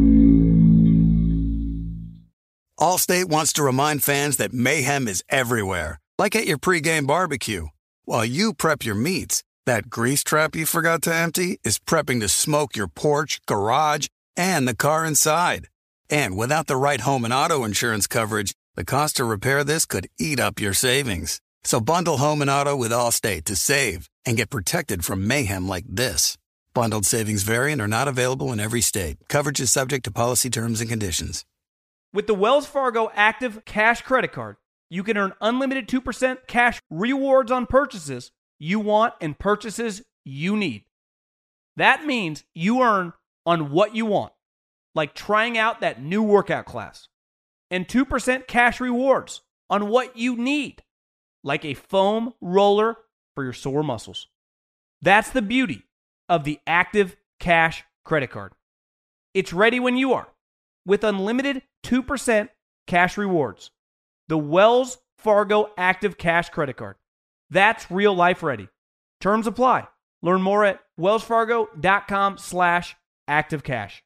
Allstate wants to remind fans that mayhem is everywhere, like at your pregame barbecue. While you prep your meats, that grease trap you forgot to empty is prepping to smoke your porch, garage, and the car inside. And without the right home and auto insurance coverage, the cost to repair this could eat up your savings. So bundle home and auto with Allstate to save and get protected from mayhem like this. Bundled savings vary and are not available in every state. Coverage is subject to policy terms and conditions. With the Wells Fargo Active Cash Credit Card, you can earn unlimited two percent cash rewards on purchases you want and purchases you need. That means you earn on what you want, like trying out that new workout class, and two percent cash rewards on what you need, like a foam roller for your sore muscles. That's the beauty of the Active Cash Credit Card. It's ready when you are, with unlimited two percent cash rewards. The Wells Fargo Active Cash Credit Card. That's real life ready. Terms apply. Learn more at wellsfargo.com slash active cash.